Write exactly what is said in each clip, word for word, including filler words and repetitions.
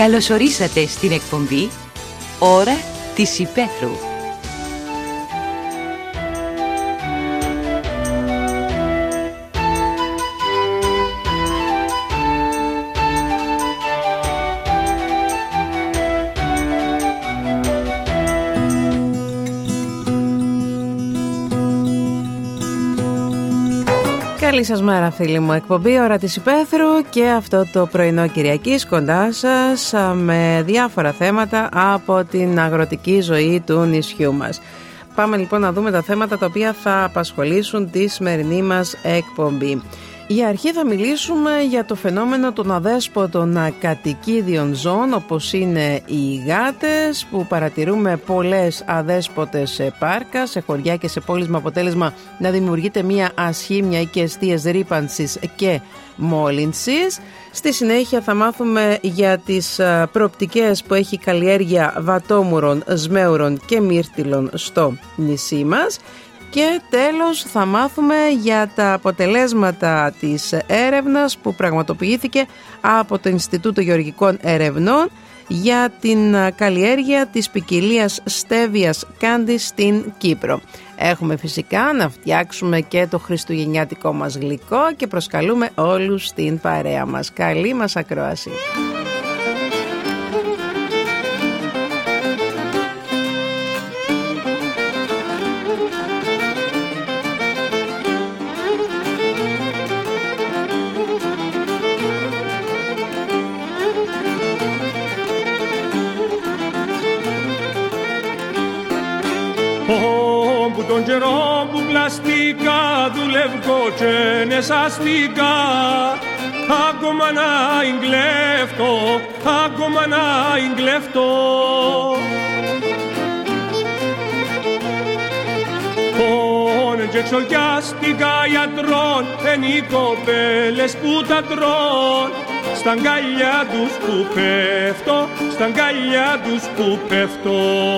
Καλώς ορίσατε στην εκπομπή Ώρα της Υπαίθρου. Καλή σας μέρα φίλοι μου, εκπομπή Ώρα της Υπαίθρου και αυτό το πρωινό Κυριακής κοντά σας με διάφορα θέματα από την αγροτική ζωή του νησιού μας. Πάμε λοιπόν να δούμε τα θέματα τα οποία θα απασχολήσουν τη σημερινή μας εκπομπή. Για αρχή θα μιλήσουμε για το φαινόμενο των αδέσποτων κατοικίδιων ζώων, όπως είναι οι γάτες, που παρατηρούμε πολλές αδέσποτες σε πάρκα, σε χωριά και σε πόλεις, με αποτέλεσμα να δημιουργείται μια ασχήμια και αιστείες ρύπανσης και μόλυνσης. Στη συνέχεια θα μάθουμε για τις προοπτικές που έχει καλλιέργεια βατόμουρων, σμέουρων και μύρτιλων στο νησί μας. Και τέλος θα μάθουμε για τα αποτελέσματα της έρευνας που πραγματοποιήθηκε από το Ινστιτούτο Γεωργικών Ερευνών για την καλλιέργεια της ποικιλίας στέβιας κάντι στην Κύπρο. Έχουμε φυσικά να φτιάξουμε και το χριστουγεννιάτικο μας γλυκό και προσκαλούμε όλους στην παρέα μας. Καλή μας ακρόαση. Τον καιρό που πλαστικά δουλεύω και νεσαστικά, ακόμα να εγκλέφτω, ακόμα να εγκλέφτω. Πόνε και εξολιάστηκα γιατρών, εν οι κοπέλες που τα τρών, στα αγκαλιά τους που πέφτω, στα αγκαλιά τους που πέφτω.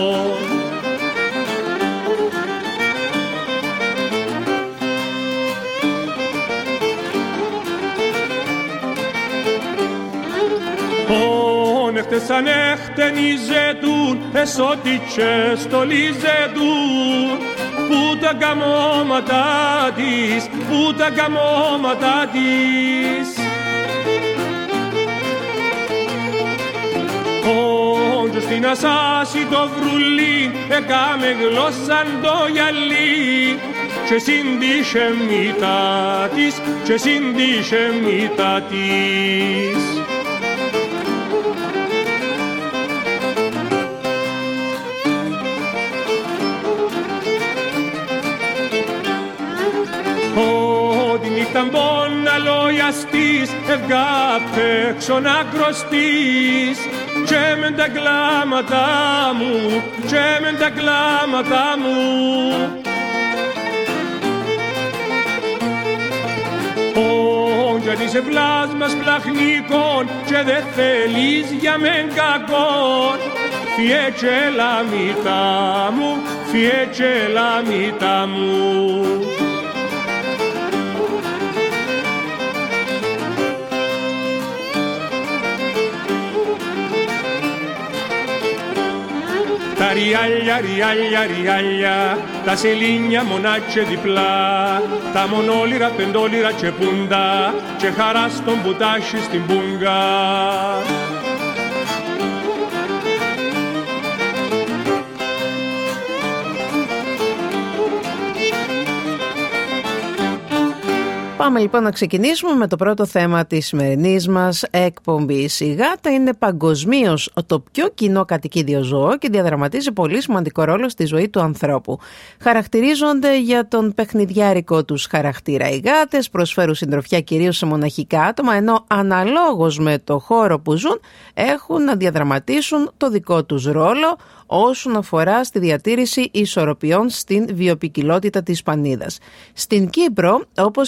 Νέχτες ανέχτενιζετούν, εσώτιτσες στολιζετούν, που τα καμώματα της, που τα καμώματα της. Όντως στην ασάση το βρουλί, έκαμε γλώσσαν το γυαλί, και συντήσε μήτα της, και συντήσε μήτα της. Τη νύχτα μπόνα λοιαστής, έβγα απ' έξω να κρωστείς, και μεν τα κλάματα μου, και μεν τα κλάματα μου. Ω, γιατί σε πλάσμας πλαχνικών και δε θέλεις για μεν κακόν, φιέ και λαμίτα μου, φιέ και λαμίτα μου. Τα ριάλια, ριάλια, ριάλια, τα σελίνια μονάτσε διπλά, τα μονόλυρα, πεντόλυρα και πούντα, και χαρά στον πουτάσι στην πούγκα. Πάμε λοιπόν να ξεκινήσουμε με το πρώτο θέμα της σημερινής μας εκπομπής. Η γάτα είναι παγκοσμίως το πιο κοινό κατοικίδιο ζώο και διαδραματίζει πολύ σημαντικό ρόλο στη ζωή του ανθρώπου. Χαρακτηρίζονται για τον παιχνιδιάρικο τους χαρακτήρα. Οι γάτες προσφέρουν συντροφιά κυρίως σε μοναχικά άτομα, ενώ αναλόγως με το χώρο που ζουν έχουν να διαδραματίσουν το δικό τους ρόλο όσον αφορά στη διατήρηση ισορροπιών στην βιοποικιλότητα της πανίδας. Στην Κύπρο, όπως και σε άλλες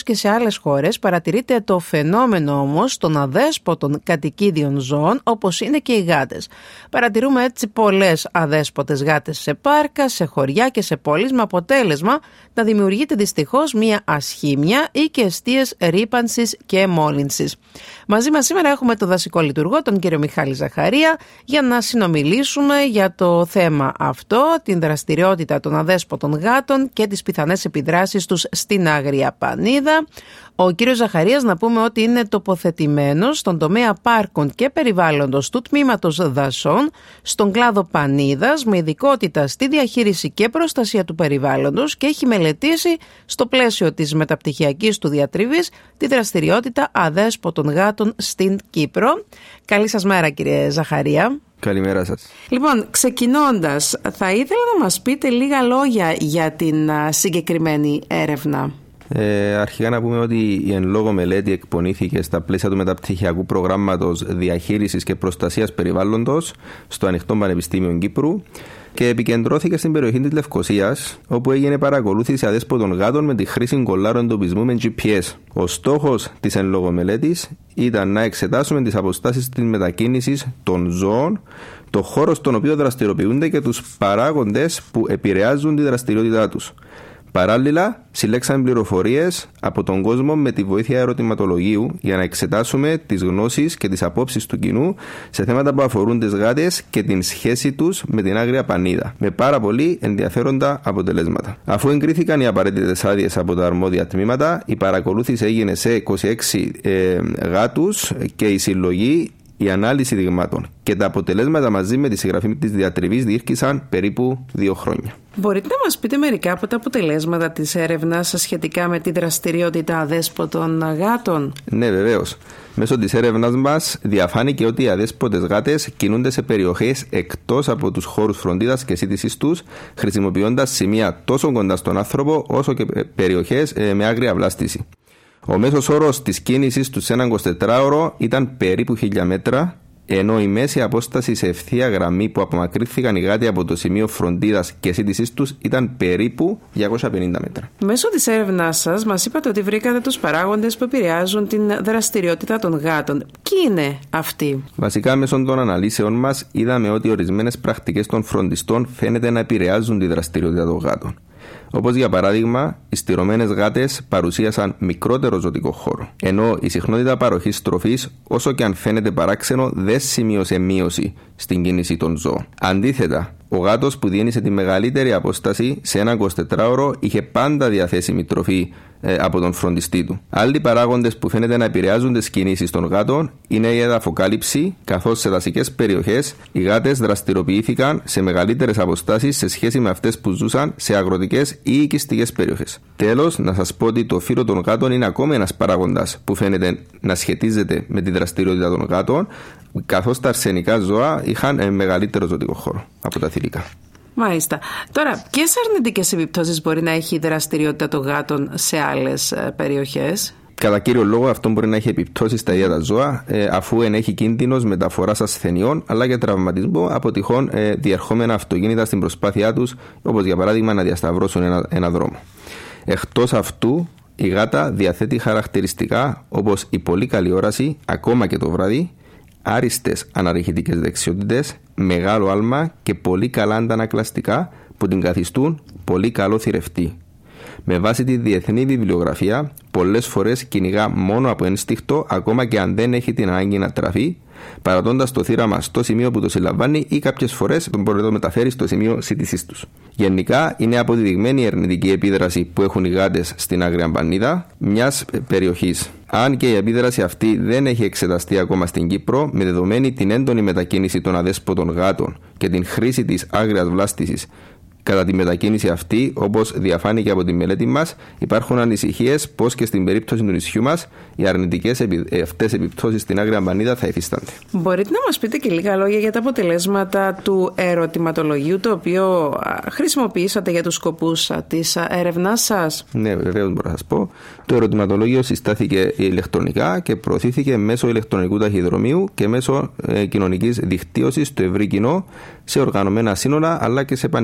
άλλες χώρες παρατηρείται το φαινόμενο όμως των αδέσποτων κατοικίδιων ζώων, όπως είναι και οι γάτες. Παρατηρούμε έτσι πολλές αδέσποτες γάτες σε πάρκα, σε χωριά και σε πόλεις, με αποτέλεσμα να δημιουργείται δυστυχώς μια ασχήμια ή και αιστείες ρύπανσης και μόλυνσης. Μαζί μας σήμερα έχουμε τον δασικό λειτουργό, τον κύριο Μιχάλη Ζαχαρία, για να συνομιλήσουμε για το θέμα αυτό, την δραστηριότητα των αδέσποτων γάτων και τις πιθανές επιδράσεις τους στην Άγρια Πανίδα. Ο κύριος Ζαχαρίας, να πούμε ότι είναι τοποθετημένος στον τομέα πάρκων και περιβάλλοντος του τμήματος δασών, στον κλάδο Πανίδας, με ειδικότητα στη διαχείριση και προστασία του περιβάλλοντος, και έχει μελετήσει στο πλαίσιο της μεταπτυχιακής του διατριβής τη δραστηριότητα αδέσποτων γάτων στην Κύπρο. Καλή σας μέρα, κύριε Ζαχαρία. Καλημέρα σας. Λοιπόν, ξεκινώντας, θα ήθελα να μας πείτε λίγα λόγια για την συγκεκριμένη έρευνα. Ε, αρχικά να πούμε ότι η εν λόγω μελέτη εκπονήθηκε στα πλαίσια του μεταπτυχιακού προγράμματος διαχείρισης και προστασίας περιβάλλοντος στο Ανοιχτό Πανεπιστήμιο Κύπρου και επικεντρώθηκε στην περιοχή της Λευκωσίας, όπου έγινε παρακολούθηση αδέσποτων γάτων με τη χρήση κολλάρων εντοπισμού με τζι πι ες. Ο στόχος της εν λόγω μελέτης ήταν να εξετάσουμε τις αποστάσεις της μετακίνησης των ζώων, το χώρο στον οποίο δραστηριοποιούνται και τους παράγοντες που επηρεάζουν τη δραστηριότητά τους. Παράλληλα, συλλέξαμε πληροφορίες από τον κόσμο με τη βοήθεια ερωτηματολογίου για να εξετάσουμε τις γνώσεις και τις απόψεις του κοινού σε θέματα που αφορούν τις γάτες και την σχέση τους με την Άγρια Πανίδα, με πάρα πολύ ενδιαφέροντα αποτελέσματα. Αφού εγκρίθηκαν οι απαραίτητες άδειες από τα αρμόδια τμήματα, η παρακολούθηση έγινε σε είκοσι έξι ε, γάτους και η συλλογή, η ανάλυση δειγμάτων και τα αποτελέσματα μαζί με τη συγγραφή της διατριβής διήρκησαν περίπου δύο χρόνια. Μπορείτε να μας πείτε μερικά από τα αποτελέσματα της έρευνας σχετικά με τη δραστηριότητα αδέσποτων γάτων? Ναι, βεβαίως. Μέσω της έρευνας μας διαφάνηκε ότι οι αδέσποτες γάτες κινούνται σε περιοχές εκτός από τους χώρους φροντίδας και σύντησης τους, χρησιμοποιώντας σημεία τόσο κοντά στον άνθρωπο όσο και περιοχές με άγρια βλάστηση. Ο μέσος όρος της κίνησης του σε έναν εικοσιτετράωρο ήταν περίπου χίλια μέτρα, ενώ η μέση απόσταση σε ευθεία γραμμή που απομακρύνθηκαν οι γάτοι από το σημείο φροντίδας και σύντησής τους ήταν περίπου διακόσια πενήντα μέτρα. Μέσω της έρευνάς σας μας είπατε ότι βρήκατε τους παράγοντες που επηρεάζουν την δραστηριότητα των γάτων. Ποιοι είναι αυτοί? Βασικά, μέσω των αναλύσεων μας είδαμε ότι ορισμένες πρακτικές των φροντιστών φαίνεται να επηρεάζουν τη δραστηριότητα των γάτων. Όπως για παράδειγμα, οι στηρωμένες γάτες παρουσίασαν μικρότερο ζωτικό χώρο, ενώ η συχνότητα παροχής τροφής, όσο και αν φαίνεται παράξενο, δεν σημείωσε μείωση στην κίνηση των ζώων. Αντίθετα, ο γάτος που διένυσε τη μεγαλύτερη απόσταση σε ένα εικοσιτετράωρο είχε πάντα διαθέσιμη τροφή ε, από τον φροντιστή του. Άλλοι παράγοντες που φαίνεται να επηρεάζουν τις κινήσεις των γάτων είναι η εδαφοκάλυψη, καθώς σε δασικές περιοχές οι γάτες δραστηριοποιήθηκαν σε μεγαλύτερες αποστάσεις σε σχέση με αυτές που ζούσαν σε αγροτικές ή οικιστικές περιοχές. Τέλος, να σας πω ότι το φύλο των γάτων είναι ακόμη ένας παράγοντας που φαίνεται να σχετίζεται με τη δραστηριότητα των γάτων, καθώς τα αρσενικά ζώα είχαν μεγαλύτερο ζωτικό χώρο από τα θηλυκά. Μάλιστα. Τώρα, ποιες αρνητικές επιπτώσεις μπορεί να έχει η δραστηριότητα των γάτων σε άλλες περιοχές? Κατά κύριο λόγο, αυτό μπορεί να έχει επιπτώσεις στα ίδια τα ζώα, ε, αφού ενέχει κίνδυνος μεταφοράς ασθενειών αλλά και τραυματισμό από τυχόν ε, διερχόμενα αυτοκίνητα στην προσπάθειά τους, όπως για παράδειγμα να διασταυρώσουν ένα, ένα δρόμο. Εκτός αυτού, η γάτα διαθέτει χαρακτηριστικά όπως η πολύ καλή όραση, ακόμα και το βράδυ, άριστες αναρρυχητικές δεξιότητες, μεγάλο άλμα και πολύ καλά αντανακλαστικά που την καθιστούν πολύ καλό θηρευτή. Με βάση τη διεθνή βιβλιογραφία, πολλές φορές κυνηγά μόνο από ένστικτο, ακόμα και αν δεν έχει την ανάγκη να τραφεί, παρατώντας το θύραμα στο σημείο που το συλλαμβάνει ή κάποιες φορές μπορεί να το μεταφέρει στο σημείο σύντησής τους. Γενικά, είναι αποδεδειγμένη η αρνητική επίδραση που έχουν οι γάτες στην Άγρια Πανίδα μιας περιοχής. Αν και η επίδραση αυτή δεν έχει εξεταστεί ακόμα στην Κύπρο, με δεδομένη την έντονη μετακίνηση των αδέσποτων γάτων και την χρήση της άγριας βλάστησης κατά τη μετακίνηση αυτή, όπως διαφάνηκε από τη μελέτη μας, υπάρχουν ανησυχίες πως και στην περίπτωση του νησιού μας οι αρνητικές επι... αυτές επιπτώσεις στην Άγρια Πανίδα θα υφίστανται. Μπορείτε να μας πείτε και λίγα λόγια για τα αποτελέσματα του ερωτηματολογίου, το οποίο χρησιμοποιήσατε για τους σκοπούς της έρευνάς σας? Ναι, βεβαίως μπορώ να σας πω. Το ερωτηματολόγιο συστάθηκε ηλεκτρονικά και προωθήθηκε μέσω ηλεκτρονικού ταχυδρομείου και μέσω ε, κοινωνικής δικτύωσης στο ευρύ κοινό, σε οργανωμένα σύνολα αλλά και σε πανεπιστήμια.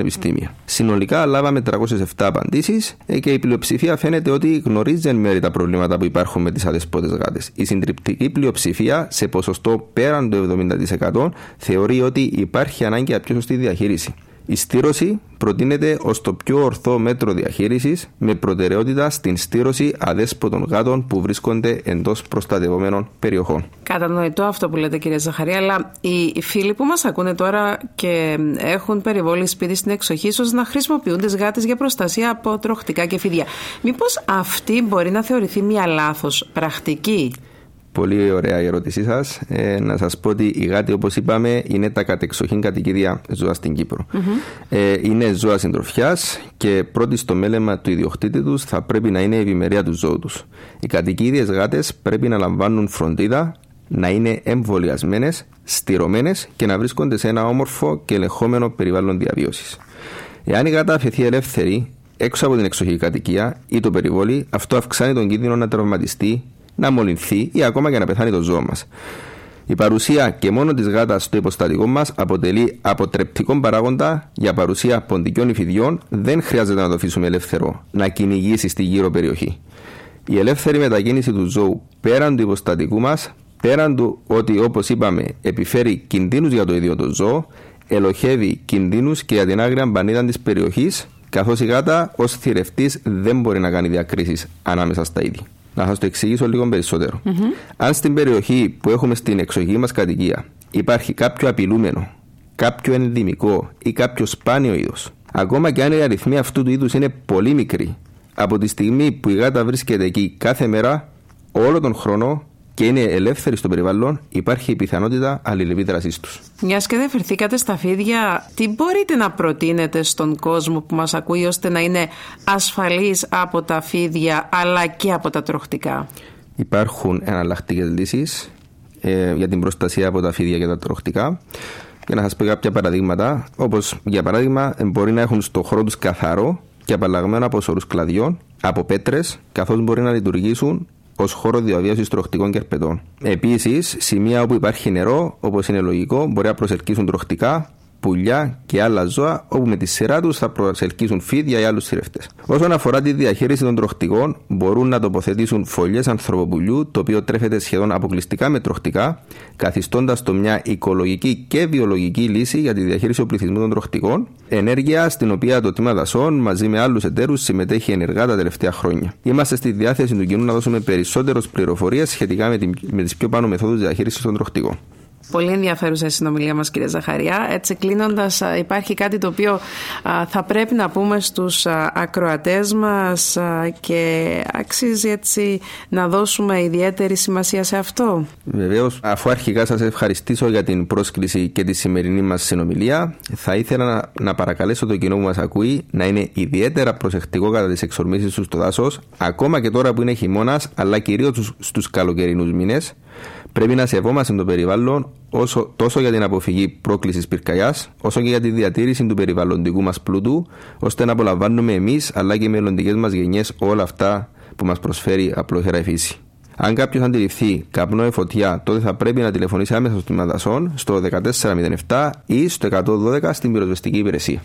Συνολικά λάβαμε τριακόσιες επτά απαντήσεις και η πλειοψηφία φαίνεται ότι γνωρίζει εν μέρει τα προβλήματα που υπάρχουν με τις αδεσπότες γάτες. Η συντριπτική πλειοψηφία, σε ποσοστό πέραν του εβδομήντα τοις εκατό, θεωρεί ότι υπάρχει ανάγκη για πιο σωστή διαχείριση. Η στήρωση προτείνεται ως το πιο ορθό μέτρο διαχείρισης, με προτεραιότητα στην στήρωση αδέσποτων γάτων που βρίσκονται εντός προστατευόμενων περιοχών. Κατανοητό αυτό που λέτε, κύριε Ζαχαρία, αλλά οι φίλοι που μας ακούνε τώρα και έχουν περιβόλει σπίτι στην εξοχή, ίσως να χρησιμοποιούν τις γάτες για προστασία από τροχτικά και φίδια. Μήπως αυτή μπορεί να θεωρηθεί μια λάθος πρακτική? Πολύ ωραία η ερώτησή σας. Ε, να σας πω ότι οι γάτοι, όπως είπαμε, είναι τα κατεξοχήν κατοικίδια ζώα στην Κύπρο. Mm-hmm. Ε, είναι ζώα συντροφιάς και πρώτη στο μέλεμα του ιδιοκτήτη τους θα πρέπει να είναι η ευημερία του ζώου τους. Οι κατοικίδιες γάτες πρέπει να λαμβάνουν φροντίδα, να είναι εμβολιασμένες, στηρωμένες και να βρίσκονται σε ένα όμορφο και ελεγχόμενο περιβάλλον διαβίωσης. Εάν η γάτα αφαιθεί ελεύθερη έξω από την εξοχική κατοικία ή το περιβόλι, αυτό αυξάνει τον κίνδυνο να τραυματιστεί, να μολυνθεί ή ακόμα και να πεθάνει το ζώο μας. Η παρουσία και μόνο της γάτας στο υποστατικό μας αποτελεί αποτρεπτικό παράγοντα για παρουσία ποντικών ή φιδιών. Δεν χρειάζεται να το αφήσουμε ελεύθερο να κυνηγήσει στη γύρω περιοχή. Η ελεύθερη μετακίνηση του ζώου πέραν του υποστατικού μας, πέραν του ότι, όπως είπαμε, επιφέρει κινδύνους για το ίδιο το ζώο, ελοχεύει κινδύνους και για την άγρια πανίδα της περιοχής, καθώς η γάτα ως θηρευτής δεν μπορεί να κάνει διακρίσεις ανάμεσα στα είδη. Να σας το εξηγήσω λίγο περισσότερο. Mm-hmm. Αν στην περιοχή που έχουμε στην εξοχική μας κατοικία υπάρχει κάποιο απειλούμενο, κάποιο ενδυμικό ή κάποιο σπάνιο είδος, ακόμα και αν οι αριθμοί αυτού του είδους είναι πολύ μικροί, από τη στιγμή που η γάτα βρίσκεται εκεί κάθε μέρα, όλο τον χρόνο και είναι ελεύθερη στο περιβάλλον, υπάρχει η πιθανότητα αλληλεπίδρασής τους. Μιας και δεν φερθήκατε στα φίδια, τι μπορείτε να προτείνετε στον κόσμο που μας ακούει ώστε να είναι ασφαλής από τα φίδια αλλά και από τα τροχτικά? Υπάρχουν εναλλακτικές λύσεις ε, για την προστασία από τα φίδια και τα τροχτικά. Για να σας πω κάποια παραδείγματα, όπως για παράδειγμα μπορεί να έχουν στο χώρο τους καθαρό και απαλλαγμένο από σωρούς κλαδιών, από πέτρες, καθώς μπορεί να λειτουργήσουν ως χώρο διαβίωσης τροχτικών και ερπετών. Επίσης, σημεία όπου υπάρχει νερό, όπως είναι λογικό, μπορεί να προσελκύσουν τροχτικά, πουλιά και άλλα ζώα, όπου με τη σειρά τους θα προσελκύσουν φίδια ή άλλους θηρευτές. Όσον αφορά τη διαχείριση των τροχτικών, μπορούν να τοποθετήσουν φωλιές ανθρωποπουλιού, το οποίο τρέφεται σχεδόν αποκλειστικά με τροχτικά, καθιστώντας το μια οικολογική και βιολογική λύση για τη διαχείριση του πληθυσμού των τροχτικών, ενέργεια στην οποία το Τμήμα Δασών μαζί με άλλους εταίρους συμμετέχει ενεργά τα τελευταία χρόνια. Είμαστε στη διάθεση του κοινού να δώσουμε περισσότερες πληροφορίες σχετικά με, την, με τις πιο πάνω μεθόδους διαχείρισης των τροχτικών. Πολύ ενδιαφέρουσα η συνομιλία μας, κύριε Ζαχαριά. Έτσι, κλείνοντας, υπάρχει κάτι το οποίο α, θα πρέπει να πούμε στους α, ακροατές μας α, και αξίζει έτσι να δώσουμε ιδιαίτερη σημασία σε αυτό. Βεβαίως, αφού αρχικά σας ευχαριστήσω για την πρόσκληση και τη σημερινή μας συνομιλία, θα ήθελα να, να παρακαλέσω το κοινό που μας ακούει να είναι ιδιαίτερα προσεκτικό κατά τις εξορμήσεις του στο δάσος, ακόμα και τώρα που είναι χειμώνας, αλλά κυρίως στους, στους καλοκαιρινούς μήνες. Πρέπει να σεβόμαστε το περιβάλλον όσο, τόσο για την αποφυγή πρόκλησης πυρκαγιάς, όσο και για τη διατήρηση του περιβαλλοντικού μας πλούτου, ώστε να απολαμβάνουμε εμείς αλλά και οι μελλοντικές μας γενιές όλα αυτά που μας προσφέρει απλόχερα η φύση. Αν κάποιος αντιληφθεί καπνό ή φωτιά, τότε θα πρέπει να τηλεφωνήσει άμεσα στο Τμήμα Δασών στο δεκατέσσερα μηδέν επτά ή στο εκατόν δώδεκα στην πυροσβεστική υπηρεσία.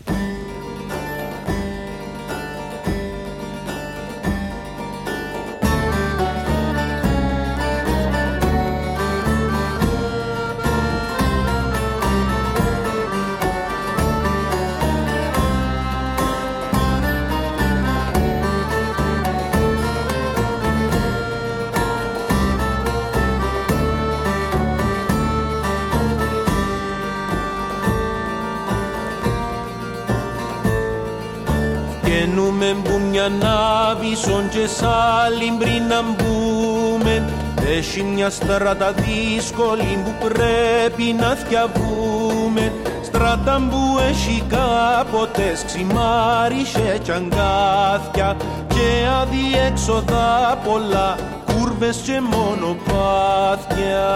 Ανάβησον και σ' άλλην πριν να μπούμε. Έχει μια στράτα δύσκολη που πρέπει να θιαβούμε. Στράτα που έχει κάποτε ξημάρισε κι αγκάθια και αδιέξοδα πολλά, κούρβες και μονοπάτια.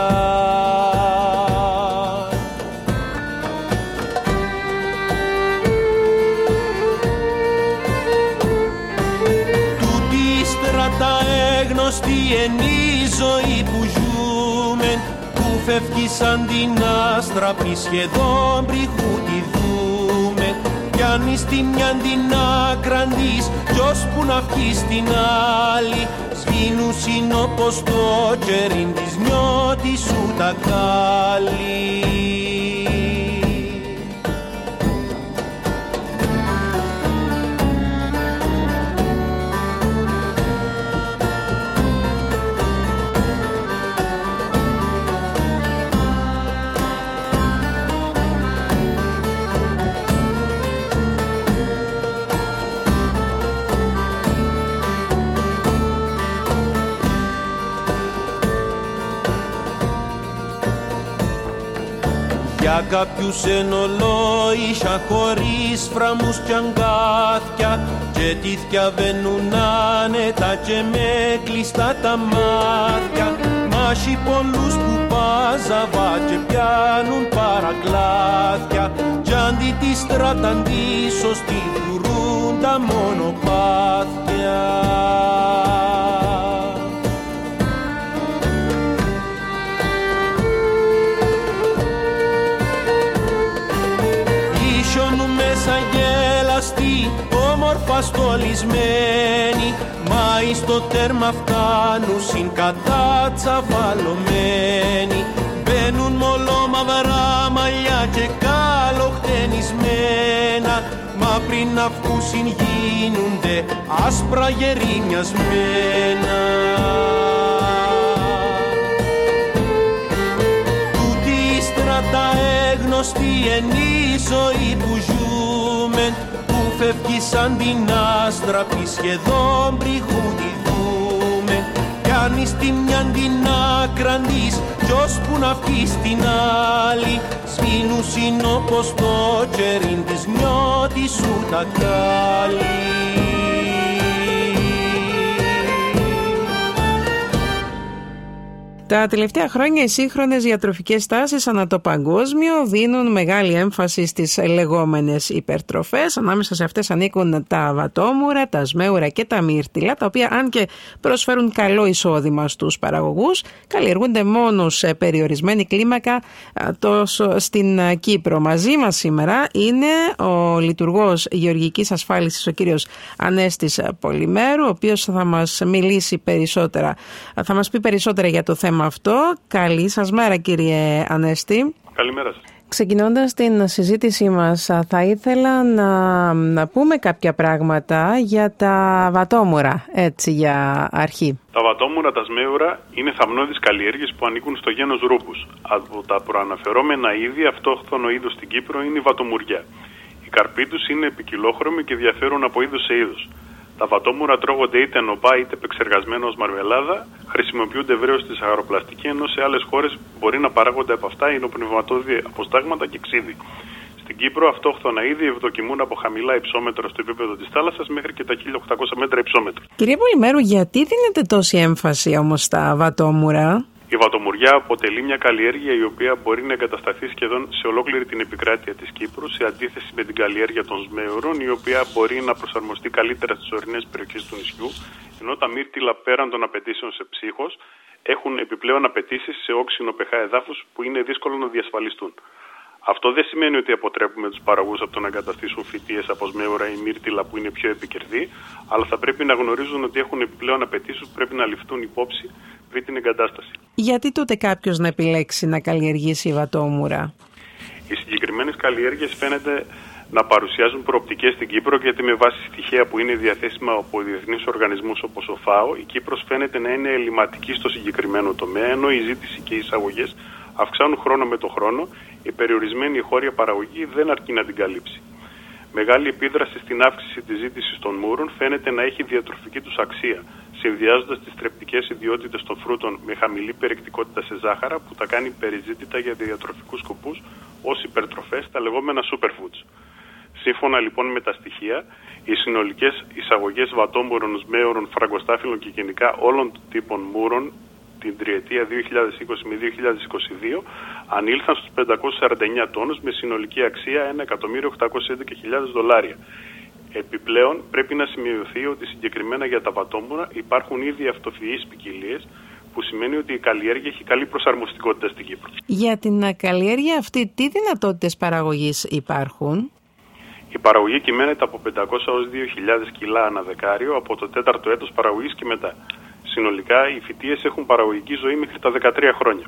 Τα έγνωστη εν η ζωή που ζούμε, που φεύγει σαν την άστραπη σχεδόν πριν τη δούμε, κι Κάνεις τη μια την άκραντης κι ώσπου να βγει στην άλλη, σβήνουν συνόπως το κεριν της νιώτη σου τα κάλλη. Για κάποιους εν ολόησα χωρίς φραμμούς κι αγκάθια, και τίθια βαίνουν άνετα και με κλειστά τα μάτια. Μα έχει πολλούς που πάζαβα και πιάνουν παρακλάθια, κι αντί τη στράταν τη σωστή βουρούν τα μονοπάτια. Όμορφα στολισμένοι, μα εις το τέρμα φτάνουν συν κατά τσαβαλωμένοι. Μπαίνουν μολόμαυρα μαλλιά και καλοχτενισμένα, μα πριν να βγούσιν γίνουνται άσπρα γεριμιασμένα. Τούτη η στράτα έγνωστη εν η ζωή που ζούμεν, φεύγει σαν την άστρα πι σχεδόν πριχού τη δούμε. Κάνεις τη μια την άκραντης κι ώσπου να βγει στην άλλη, σβήνουν συνόπως το κεριν της νιώτη σου τα κάλλη. Τα τελευταία χρόνια οι σύγχρονες διατροφικές τάσεις ανά το παγκόσμιο δίνουν μεγάλη έμφαση στις λεγόμενες υπερτροφές. Ανάμεσα σε αυτές ανήκουν τα βατόμουρα, τα σμέουρα και τα μύρτιλα, τα οποία αν και προσφέρουν καλό εισόδημα στους παραγωγούς, καλλιεργούνται μόνο σε περιορισμένη κλίμακα τόσο στην Κύπρο. Μαζί μας σήμερα είναι ο λειτουργός γεωργικής ασφάλισης, ο κύριος Ανέστης Πολυμέρου, ο οποίος θα μας μιλήσει περισσότερα, θα μας πει περισσότερα για το θέμα αυτό. Καλή σας μέρα, κύριε Ανέστη. Καλημέρα σας. Ξεκινώντας την συζήτησή μας, θα ήθελα να, να πούμε κάποια πράγματα για τα βατόμουρα, έτσι για αρχή. Τα βατόμουρα, τα σμέουρα, είναι θαμνώδεις καλλιέργειες που ανήκουν στο γένος ρούπους. Από τα προαναφερόμενα είδη, αυτόχθονο είδος στην Κύπρο είναι η βατομουριά. Οι καρποί τους είναι επικυλόχρωμοι και διαφέρουν από είδος σε είδος. Τα βατόμουρα τρώγονται είτε νοπά είτε επεξεργασμένα ως μαρμελάδα, χρησιμοποιούνται ευρέως στη ζαχαροπλαστική, ενώ σε άλλες χώρες μπορεί να παράγονται από αυτά υνοπνευματώδη αποστάγματα και ξύδι. Στην Κύπρο, αυτόχθονα είδη ευδοκιμούν από χαμηλά υψόμετρα στο επίπεδο της θάλασσας μέχρι και τα χίλια οκτακόσια μέτρα υψόμετρο. Κύριε Πολυμέρου, γιατί δίνετε τόση έμφαση όμως στα βατόμουρα? Η βατομουριά αποτελεί μια καλλιέργεια η οποία μπορεί να εγκατασταθεί σχεδόν σε ολόκληρη την επικράτεια της Κύπρου, σε αντίθεση με την καλλιέργεια των σμέουρων, η οποία μπορεί να προσαρμοστεί καλύτερα στις ορεινές περιοχές του νησιού, ενώ τα μύρτιλα πέραν των απαιτήσεων σε ψύχος έχουν επιπλέον απαιτήσεις σε όξινο pH εδάφους που είναι δύσκολο να διασφαλιστούν. Αυτό δεν σημαίνει ότι αποτρέπουμε τους παραγωγούς από το να εγκαταστήσουν φυτίες από σμέουρα ή μύρτιλα που είναι πιο επικερδή, αλλά θα πρέπει να γνωρίζουν ότι έχουν επιπλέον απαιτήσεις που πρέπει να ληφθούν υπόψη πριν την εγκατάσταση. Γιατί τότε κάποιος να επιλέξει να καλλιεργήσει βατόμουρα? Οι συγκεκριμένες καλλιέργειες φαίνεται να παρουσιάζουν προοπτικές στην Κύπρο, γιατί με βάση στοιχεία που είναι διαθέσιμα από διεθνείς οργανισμούς όπως ο ΦΑΟ, η Κύπρος φαίνεται να είναι ελληματική στο συγκεκριμένο τομέα, ενώ η ζήτηση και οι εισαγωγές αυξάνουν χρόνο με το χρόνο, η περιορισμένη εγχώρια παραγωγή δεν αρκεί να την καλύψει. Μεγάλη επίδραση στην αύξηση της ζήτησης των μούρων φαίνεται να έχει διατροφική τους αξία, συνδυάζοντας τις θρεπτικές ιδιότητες των φρούτων με χαμηλή περιεκτικότητα σε ζάχαρα που τα κάνει περιζήτητα για διατροφικούς σκοπούς ως υπερτροφές, τα λεγόμενα superfoods. Σύμφωνα λοιπόν με τα στοιχεία, οι συνολικές εισαγωγές βατόμουρων, σμέουρων, φραγκοστάφυλλων και γενικά όλων των τύπων μούρων την τριετία δύο χιλιάδες είκοσι με δύο χιλιάδες είκοσι δύο ανήλθαν στους πεντακόσιους σαράντα εννέα τόνους με συνολική αξία ένα εκατομμύριο οκτακόσιες έντεκα χιλιάδες δολάρια. Επιπλέον, πρέπει να σημειωθεί ότι συγκεκριμένα για τα βατόμουρα υπάρχουν ήδη αυτοφυείς ποικιλίες, που σημαίνει ότι η καλλιέργεια έχει καλή προσαρμοστικότητα στην Κύπρο. Για την καλλιέργεια αυτή, τι δυνατότητες παραγωγής υπάρχουν? Η παραγωγή κυμαίνεται από πεντακόσια έως δύο χιλιάδες κιλά ανά δεκάριο από το τέταρτο έτος παραγωγής και μετά. Συνολικά, οι φυτείες έχουν παραγωγική ζωή μέχρι τα δεκατρία χρόνια.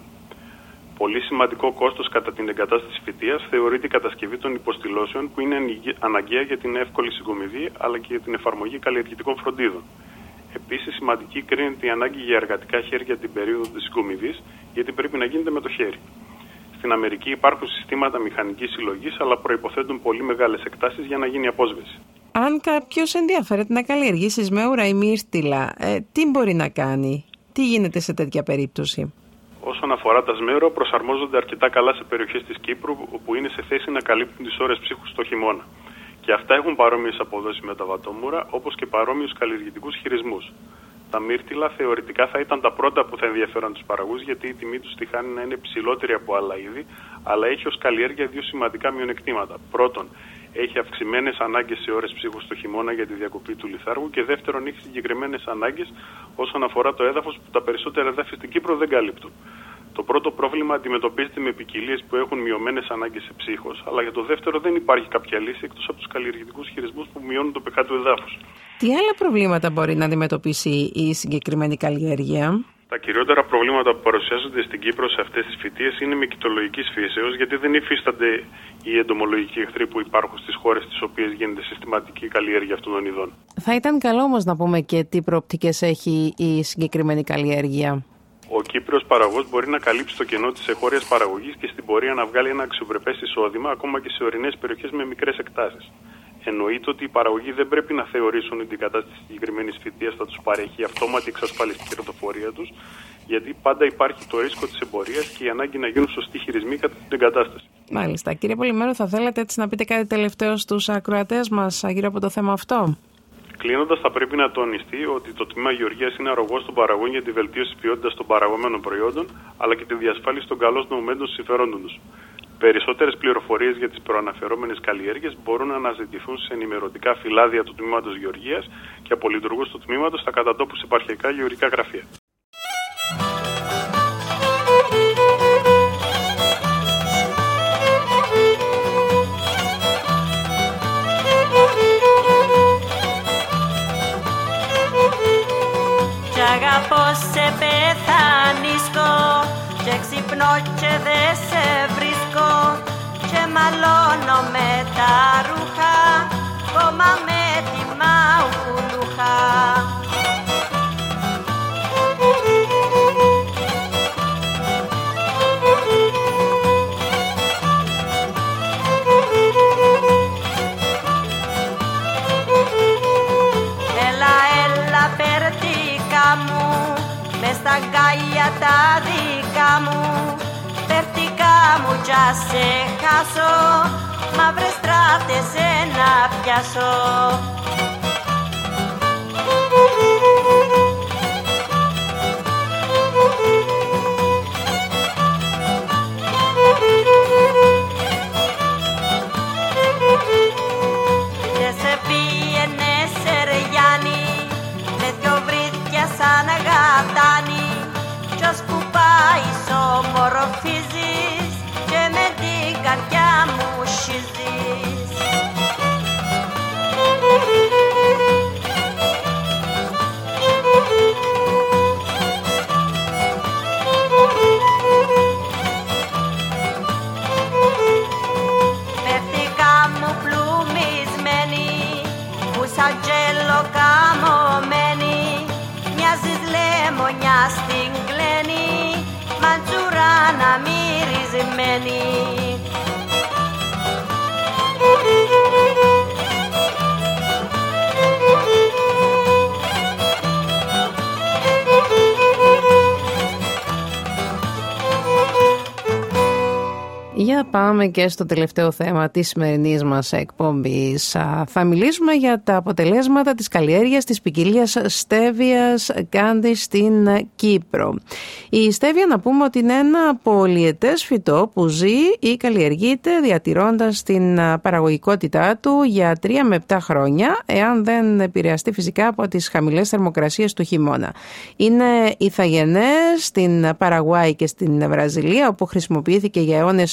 Πολύ σημαντικό κόστος κατά την εγκατάσταση φυτείας θεωρείται η κατασκευή των υποστηλώσεων που είναι αναγκαία για την εύκολη συγκομιδή αλλά και για την εφαρμογή καλλιεργητικών φροντίδων. Επίσης, σημαντική κρίνεται η ανάγκη για εργατικά χέρια την περίοδο της συγκομιδής, γιατί πρέπει να γίνεται με το χέρι. Στην Αμερική υπάρχουν συστήματα μηχανικής συλλογής, αλλά προϋποθέτουν πολύ μεγάλες εκτάσεις για να γίνει απόσβεση. Αν κάποιος ενδιαφέρεται να καλλιεργήσει σμέουρα ή μύρτιλα, ε, τι μπορεί να κάνει, τι γίνεται σε τέτοια περίπτωση? Όσον αφορά τα σμέουρα, προσαρμόζονται αρκετά καλά σε περιοχές της Κύπρου, όπου είναι σε θέση να καλύπτουν τις ώρες ψύχου στο χειμώνα. Και αυτά έχουν παρόμοιες αποδόσεις με τα βατόμουρα, όπως και παρόμοιους καλλιεργητικούς χειρισμούς. Τα μύρτιλα θεωρητικά θα ήταν τα πρώτα που θα ενδιαφέραν τους παραγωγούς, γιατί η τιμή τους τυχάνει να είναι ψηλότερη από άλλα είδη, αλλά έχει ως καλλιέργεια δύο σημαντικά μειονεκτήματα. Πρώτον, έχει αυξημένες ανάγκες σε ώρες ψύχου στο χειμώνα για τη διακοπή του λιθάργου, και δεύτερον, έχει συγκεκριμένες ανάγκες όσον αφορά το έδαφος που τα περισσότερα εδάφη στην Κύπρο δεν καλύπτουν. Το πρώτο πρόβλημα αντιμετωπίζεται με ποικιλίες που έχουν μειωμένες ανάγκες σε ψύχος, αλλά για το δεύτερο δεν υπάρχει κάποια λύση εκτός από τους καλλιεργητικούς χειρισμούς που μειώνουν το pH του εδάφους. Τι άλλα προβλήματα μπορεί να αντιμετωπίσει η συγκεκριμένη καλλιέργεια? Τα κυριότερα προβλήματα που παρουσιάζονται στην Κύπρο σε αυτές τις φυτείες είναι μυκητολογικής φύσεως, γιατί δεν υφίστανται οι εντομολογικοί εχθροί που υπάρχουν στις χώρες στις οποίες γίνεται συστηματική καλλιέργεια αυτών των ειδών. Θα ήταν καλό όμως να πούμε και τι προοπτικές έχει η συγκεκριμένη καλλιέργεια. Ο Κύπριος παραγωγός μπορεί να καλύψει το κενό της εγχώριας παραγωγής και στην πορεία να βγάλει ένα αξιοπρεπές εισόδημα ακόμα και σε ορεινές περιοχές με μικρές εκτάσεις. Εννοείται ότι οι παραγωγοί δεν πρέπει να θεωρήσουν ότι η κατάσταση της συγκεκριμένης φυτείας θα τους παρέχει αυτόματη εξασφάλιση της κερδοφορία τους, γιατί πάντα υπάρχει το ρίσκο της εμπορίας και η ανάγκη να γίνουν σωστοί χειρισμοί κατά την εγκατάσταση. Μάλιστα. Κύριε Πολυμέρο, θα θέλατε έτσι να πείτε κάτι τελευταίο στους ακροατές μας γύρω από το θέμα αυτό? Κλείνοντας, θα πρέπει να τονιστεί ότι το τμήμα γεωργίας είναι αρρωγός των παραγωγών για τη βελτίωση της ποιότητας των παραγωμένων προϊόντων, αλλά και τη διασφάλιση των καλώς νοουμένων συμφερόντων τους. Περισσότερες πληροφορίες για τις προαναφερόμενες καλλιέργειες μπορούν να αναζητηθούν σε ενημερωτικά φυλάδια του τμήματος γεωργίας και από λειτουργούς του τμήματος στα κατά τόπους επαρχιακά γεωργικά γραφεία. Αγαπώ σε πεθανίσκω και ξυπνώ και δε σε βρίσκω και μαλώνω με τα ρούχα κόμμα με τη μαουκουλούχα. Έλα, έλα, περτίκα μου, μες στα γκάια τα δικά μου, περτικά μου κι ας σε χάσω, μαύρες στράτες να πιάσω. Και σε πήγαινε Σεριάννη με δυο βρύδια σαν γατάνι, κι ως που πάει ομορφίζεις και με την καρδιά μου σχίζεις. Πέφτηκα μου πλουμισμένη που σαν τζέλο καμωμένη, μοιάζεις λεμονιά στην κλένη, μαντζουράνα μυρισμένη. Για πάμε και στο τελευταίο θέμα της σημερινής μας εκπομπής. Θα μιλήσουμε για τα αποτελέσματα της καλλιέργειας της ποικιλίας στέβιας Κάντι στην Κύπρο. Η στέβια, να πούμε ότι είναι ένα πολυετές φυτό που ζει ή καλλιεργείται διατηρώντας την παραγωγικότητά του για τρία με επτά χρόνια, εάν δεν επηρεαστεί φυσικά από τις χαμηλές θερμοκρασίες του χειμώνα. Είναι ηθαγενές στην Παραγουάη και στην Βραζιλία, όπου χρησιμοποιήθηκε για αιώνες από τις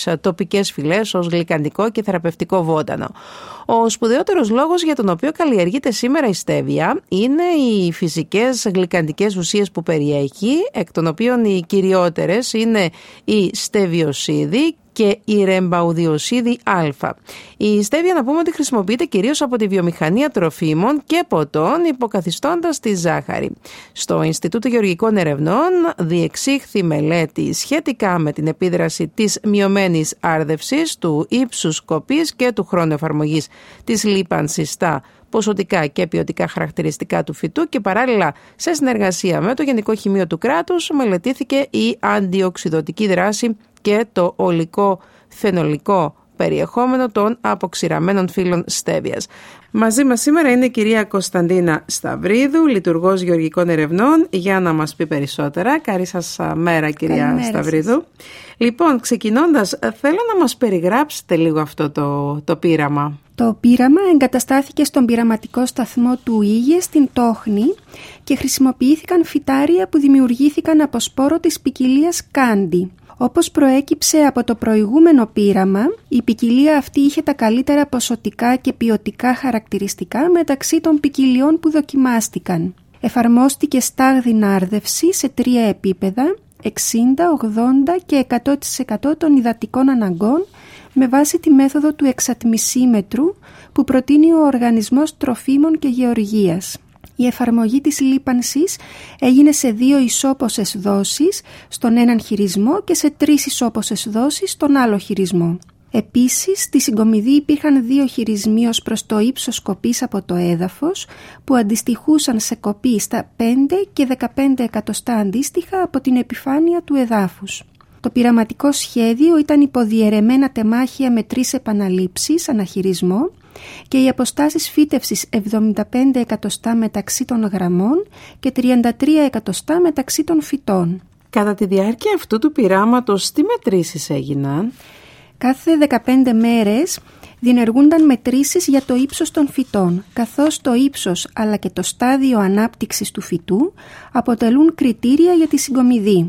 τις τοπικές φυλές ως γλυκαντικό και θεραπευτικό βότανο. Ο σπουδαιότερος λόγος για τον οποίο καλλιεργείται σήμερα η στέβια είναι οι φυσικές γλυκαντικές ουσίες που περιέχει, εκ των οποίων οι κυριότερες είναι η στεβιοσίδη και η ρεμπαουδιοσίδη α. Η στέβια, να πούμε ότι χρησιμοποιείται κυρίως από τη βιομηχανία τροφίμων και ποτών, υποκαθιστώντας τη ζάχαρη. Στο Ινστιτούτο Γεωργικών Ερευνών διεξήχθη μελέτη σχετικά με την επίδραση της μειωμένης άρδευσης, του ύψους κοπής και του χρόνου εφαρμογής της λίπανσης στα ποσοτικά και ποιοτικά χαρακτηριστικά του φυτού, και παράλληλα σε συνεργασία με το Γενικό Χημείο του κράτους μελετήθηκε η αντιοξυδωτική δράση και το ολικό φαινολικό περιεχόμενο των αποξηραμένων φύλων στέβιας. Μαζί μας σήμερα είναι η κυρία Κωνσταντίνα Σταυρίδου, λειτουργός Γεωργικών Ερευνών, για να μας πει περισσότερα. Καλή σας μέρα, κυρία Καλημέρα Σταυρίδου. Σας. Λοιπόν, ξεκινώντας, θέλω να μας περιγράψετε λίγο αυτό το, το πείραμα. Το πείραμα εγκαταστάθηκε στον πειραματικό σταθμό του Ήγε στην Τόχνη και χρησιμοποιήθηκαν φυτάρια που δημιουργήθηκαν από σπόρο της ποικιλίας Κάντι. Όπως προέκυψε από το προηγούμενο πείραμα, η ποικιλία αυτή είχε τα καλύτερα ποσοτικά και ποιοτικά χαρακτηριστικά μεταξύ των ποικιλιών που δοκιμάστηκαν. Εφαρμόστηκε στάγδιν άρδευση σε τρία επίπεδα, εξήντα, ογδόντα και εκατό τοις εκατό των υδατικών αναγκών, με βάση τη μέθοδο του εξατμισίμετρου που προτείνει ο Οργανισμός Τροφίμων και Γεωργίας. Η εφαρμογή της λίπανσης έγινε σε δύο ισόποσες δόσεις στον έναν χειρισμό και σε τρεις ισόποσες δόσεις στον άλλο χειρισμό. Επίσης, στη συγκομιδή υπήρχαν δύο χειρισμοί ως προς το ύψος κοπής από το έδαφος, που αντιστοιχούσαν σε κοπή στα πέντε και δεκαπέντε εκατοστά αντίστοιχα από την επιφάνεια του εδάφους. Το πειραματικό σχέδιο ήταν υποδιαιρεμένα τεμάχια με τρεις επαναλήψεις αναχειρισμό και οι αποστάσεις φύτευσης εβδομήντα πέντε εκατοστά μεταξύ των γραμμών και τριάντα τρία εκατοστά μεταξύ των φυτών. Κατά τη διάρκεια αυτού του πειράματος, τι μετρήσεις έγιναν? Κάθε δεκαπέντε μέρες διενεργούνταν μετρήσεις για το ύψος των φυτών, καθώς το ύψος αλλά και το στάδιο ανάπτυξης του φυτού αποτελούν κριτήρια για τη συγκομιδή.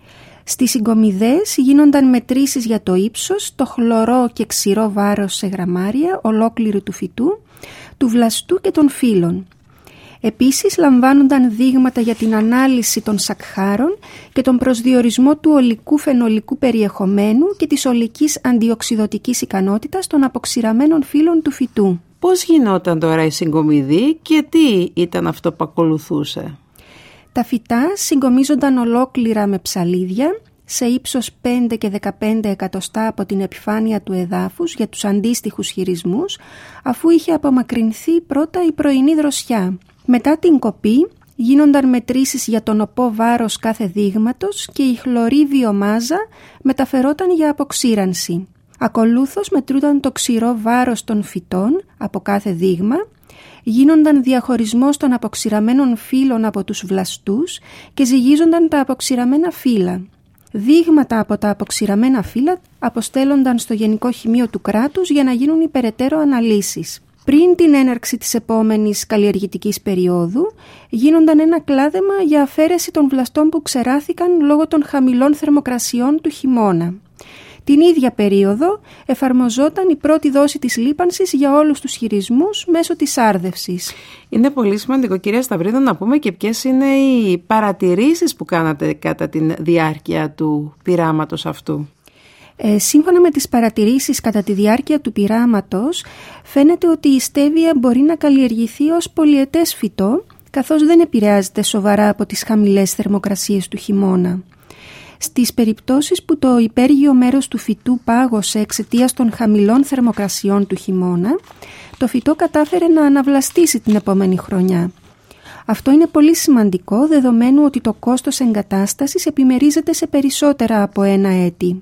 Στις συγκομιδές γίνονταν μετρήσεις για το ύψος, το χλωρό και ξηρό βάρος σε γραμμάρια ολόκληρου του φυτού, του βλαστού και των φύλων. Επίσης λαμβάνονταν δείγματα για την ανάλυση των σακχάρων και τον προσδιορισμό του ολικού φαινολικού περιεχομένου και της ολικής αντιοξυδωτικής ικανότητας των αποξηραμένων φύλων του φυτού. Πώς γινόταν τώρα η συγκομιδή και τι ήταν αυτό που ακολουθούσε? Τα φυτά συγκομίζονταν ολόκληρα με ψαλίδια σε ύψος πέντε και δεκαπέντε εκατοστά από την επιφάνεια του εδάφους για τους αντίστοιχους χειρισμούς, αφού είχε απομακρυνθεί πρώτα η πρωινή δροσιά. Μετά την κοπή γίνονταν μετρήσεις για τον οπό βάρος κάθε δείγματος και η χλωρή βιομάζα μεταφερόταν για αποξήρανση. Ακολούθως μετρούνταν το ξηρό βάρος των φυτών από κάθε δείγμα, γίνονταν διαχωρισμός των αποξηραμένων φύλων από τους βλαστούς και ζυγίζονταν τα αποξηραμένα φύλλα. Δείγματα από τα αποξηραμένα φύλλα αποστέλλονταν στο Γενικό Χημείο του κράτους για να γίνουν οι περαιτέρω αναλύσεις. Πριν την έναρξη της επόμενης καλλιεργητικής περίοδου, γίνονταν ένα κλάδεμα για αφαίρεση των βλαστών που ξεράθηκαν λόγω των χαμηλών θερμοκρασιών του χειμώνα. Την ίδια περίοδο εφαρμοζόταν η πρώτη δόση της λίπανσης για όλους τους χειρισμούς μέσω της άρδευσης. Είναι πολύ σημαντικό, κυρία Σταυρίδου, να πούμε και ποιες είναι οι παρατηρήσεις που κάνατε κατά τη διάρκεια του πειράματος αυτού. Ε, σύμφωνα με τις παρατηρήσεις κατά τη διάρκεια του πειράματος, φαίνεται ότι η στέβια μπορεί να καλλιεργηθεί ως πολυετές φυτό, καθώς δεν επηρεάζεται σοβαρά από τις χαμηλές θερμοκρασίες του χειμώνα. Στις περιπτώσεις που το υπέργειο μέρος του φυτού πάγωσε εξαιτίας των χαμηλών θερμοκρασιών του χειμώνα, το φυτό κατάφερε να αναβλαστήσει την επόμενη χρονιά. Αυτό είναι πολύ σημαντικό, δεδομένου ότι το κόστος εγκατάστασης επιμερίζεται σε περισσότερα από ένα έτη.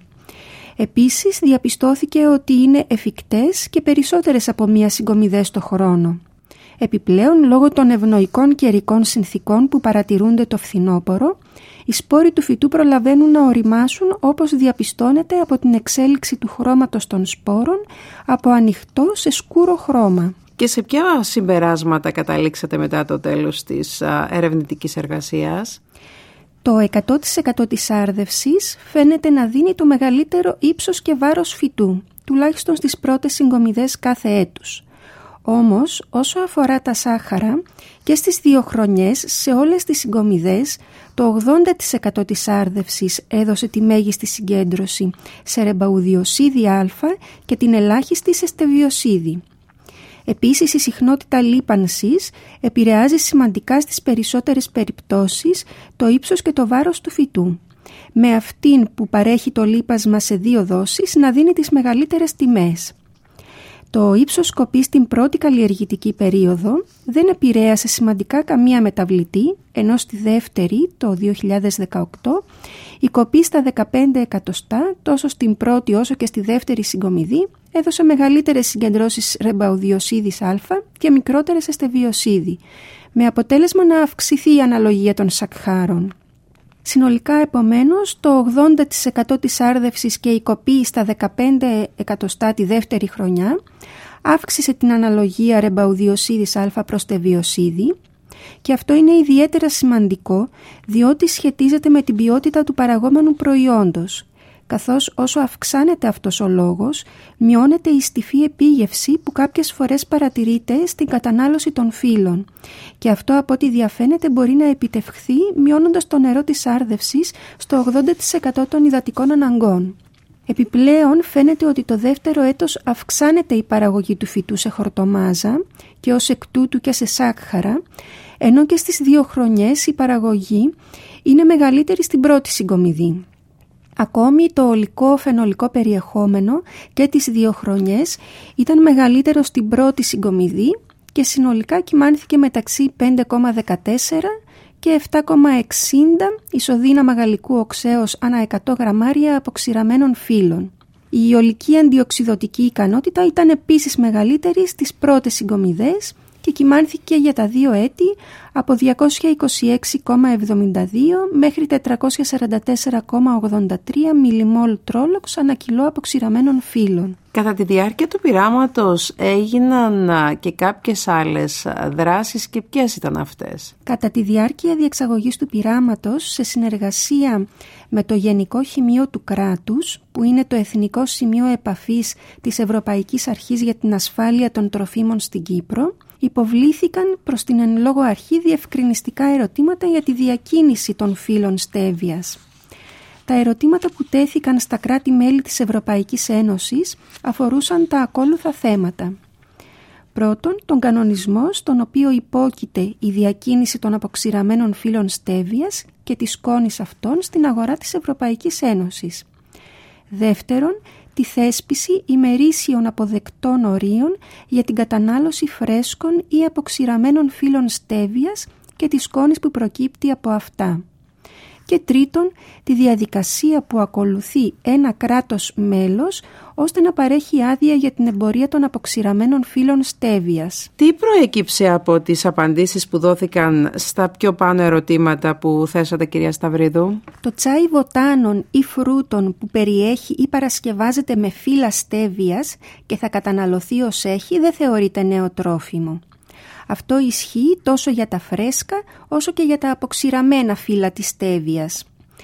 Επίσης, διαπιστώθηκε ότι είναι εφικτές και περισσότερες από μία συγκομιδές το χρόνο. Επιπλέον, λόγω των ευνοϊκών καιρικών συνθήκων που παρατηρούνται το φθινόπωρο, οι σπόροι του φυτού προλαβαίνουν να οριμάσουν, όπως διαπιστώνεται από την εξέλιξη του χρώματος των σπόρων από ανοιχτό σε σκούρο χρώμα. Και σε ποια συμπεράσματα καταλήξατε μετά το τέλος της ερευνητικής εργασίας? Το εκατό τοις εκατό της άρδευσης φαίνεται να δίνει το μεγαλύτερο ύψος και βάρος φυτού, τουλάχιστον στις πρώτες συγκομιδές κάθε έτους. Όμως, όσο αφορά τα σάχαρα, και στις δύο χρονιές σε όλες τις συγκομιδές, το ογδόντα τοις εκατό της άρδευσης έδωσε τη μέγιστη συγκέντρωση σε ρεμπαουδιοσίδη α και την ελάχιστη σε στεβιοσίδη. Επίσης, η συχνότητα λίπανσης επηρεάζει σημαντικά στις περισσότερες περιπτώσεις το ύψος και το βάρος του φυτού, με αυτήν που παρέχει το λίπασμα σε δύο δόσεις να δίνει τις μεγαλύτερες τιμές. Το ύψος κοπής στην πρώτη καλλιεργητική περίοδο δεν επηρέασε σημαντικά καμία μεταβλητή, ενώ στη δεύτερη, το δύο χιλιάδες δεκαοκτώ, η κοπή στα δεκαπέντε εκατοστά, τόσο στην πρώτη όσο και στη δεύτερη συγκομιδή, έδωσε μεγαλύτερες συγκεντρώσεις ρεμπαουδιοσίδης α και μικρότερες εστεβιοσίδη, με αποτέλεσμα να αυξηθεί η αναλογία των σακχάρων. Συνολικά, επομένως, το ογδόντα τοις εκατό της άρδευσης και η κοπή στα δεκαπέντε εκατοστά τη δεύτερη χρονιά αύξησε την αναλογία ρεμπαουδιοσίδης α προς στεβιοσίδη, και αυτό είναι ιδιαίτερα σημαντικό διότι σχετίζεται με την ποιότητα του παραγόμενου προϊόντος, καθώς όσο αυξάνεται αυτός ο λόγος, μειώνεται η στιφή επίγευση που κάποιες φορές παρατηρείται στην κατανάλωση των φύλων, και αυτό από ό,τι διαφαίνεται μπορεί να επιτευχθεί μειώνοντας το νερό της άρδευσης στο ογδόντα τοις εκατό των υδατικών αναγκών. Επιπλέον φαίνεται ότι το δεύτερο έτος αυξάνεται η παραγωγή του φυτού σε χορτομάζα και ως εκ τούτου και σε σάκχαρα, ενώ και στις δύο χρονιές η παραγωγή είναι μεγαλύτερη στην πρώτη συγκομιδή. Ακόμη το ολικό φαινολικό περιεχόμενο και τις δύο χρονιές ήταν μεγαλύτερο στην πρώτη συγκομιδή και συνολικά κυμάνθηκε μεταξύ πέντε κόμμα δεκατέσσερα και επτά κόμμα εξήντα ισοδύναμα γαλλικού οξέως ανά εκατό γραμμάρια αποξηραμένων φύλων. Η ολική αντιοξυδοτική ικανότητα ήταν επίσης μεγαλύτερη στις πρώτες συγκομιδές και κυμάνθηκε για τα δύο έτη από διακόσια είκοσι έξι κόμμα εβδομήντα δύο μέχρι τετρακόσια σαράντα τέσσερα κόμμα ογδόντα τρία μιλιμόλ τρόλοξ ανά κιλό αποξηραμένων φύλων. Κατά τη διάρκεια του πειράματος έγιναν και κάποιες άλλες δράσεις, και ποιες ήταν αυτές? Κατά τη διάρκεια διεξαγωγής του πειράματος, σε συνεργασία με το Γενικό Χημείο του Κράτους, που είναι το Εθνικό Σημείο Επαφής της Ευρωπαϊκής Αρχής για την Ασφάλεια των Τροφίμων στην Κύπρο, υποβλήθηκαν προς την εν λόγω αρχή διευκρινιστικά ερωτήματα για τη διακίνηση των φύλων στέβιας. Τα ερωτήματα που τέθηκαν στα κράτη-μέλη της Ευρωπαϊκής Ένωσης αφορούσαν τα ακόλουθα θέματα. Πρώτον, τον κανονισμό στον οποίο υπόκειται η διακίνηση των αποξηραμένων φύλων στέβιας και της σκόνης αυτών στην αγορά της Ευρωπαϊκής Ένωσης. Δεύτερον, τη θέσπιση ημερήσιων αποδεκτών ορίων για την κατανάλωση φρέσκων ή αποξηραμένων φύλων στέβιας και της σκόνης που προκύπτει από αυτά. Και τρίτον, τη διαδικασία που ακολουθεί ένα κράτος μέλος ώστε να παρέχει άδεια για την εμπορία των αποξηραμένων φύλων στέβιας. Τι προέκυψε από τις απαντήσεις που δόθηκαν στα πιο πάνω ερωτήματα που θέσατε, κυρία Σταυρίδου? Το τσάι βοτάνων ή φρούτων που περιέχει ή παρασκευάζεται με φύλλα στέβιας και θα καταναλωθεί ως έχει δεν θεωρείται νέο τρόφιμο. Αυτό ισχύει τόσο για τα φρέσκα όσο και για τα αποξηραμένα φύλλα της στέβιας.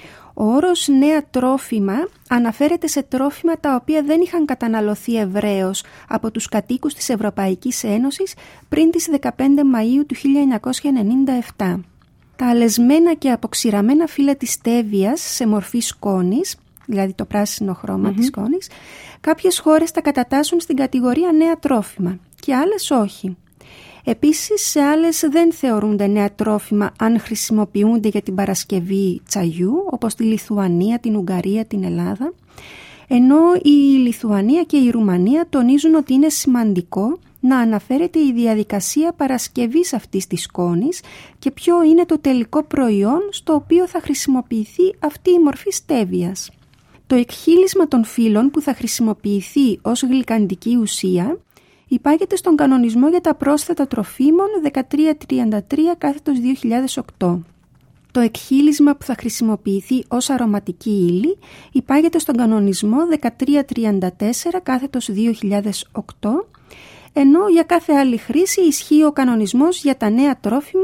Ο όρος νέα τρόφιμα αναφέρεται σε τρόφιμα τα οποία δεν είχαν καταναλωθεί ευρέως από τους κατοίκους της Ευρωπαϊκής Ένωσης πριν τις δεκαπέντε Μαΐου του χίλια εννιακόσια ενενήντα επτά. Τα αλεσμένα και αποξηραμένα φύλλα της στέβιας σε μορφή σκόνης, δηλαδή το πράσινο χρώμα mm-hmm. της σκόνης, κάποιες χώρες τα κατατάσσουν στην κατηγορία νέα τρόφιμα και άλλες όχι. Επίσης, σε άλλες δεν θεωρούνται νέα τρόφιμα αν χρησιμοποιούνται για την παρασκευή τσαγιού, όπως τη Λιθουανία, την Ουγγαρία, την Ελλάδα, ενώ η Λιθουανία και η Ρουμανία τονίζουν ότι είναι σημαντικό να αναφέρεται η διαδικασία παρασκευής αυτής της σκόνης και ποιο είναι το τελικό προϊόν στο οποίο θα χρησιμοποιηθεί αυτή η μορφή στέβιας. Το εκχύλισμα των φύλων που θα χρησιμοποιηθεί ως γλυκαντική ουσία υπάγεται στον κανονισμό για τα πρόσθετα τροφίμων δεκατρία τριάντα τρία κάθετος δύο χιλιάδες οκτώ. Το εκχύλισμα που θα χρησιμοποιηθεί ως αρωματική ύλη υπάγεται στον κανονισμό δεκατρία τριάντα τέσσερα κάθετος δύο χιλιάδες οκτώ, ενώ για κάθε άλλη χρήση ισχύει ο κανονισμός για τα νέα τρόφιμα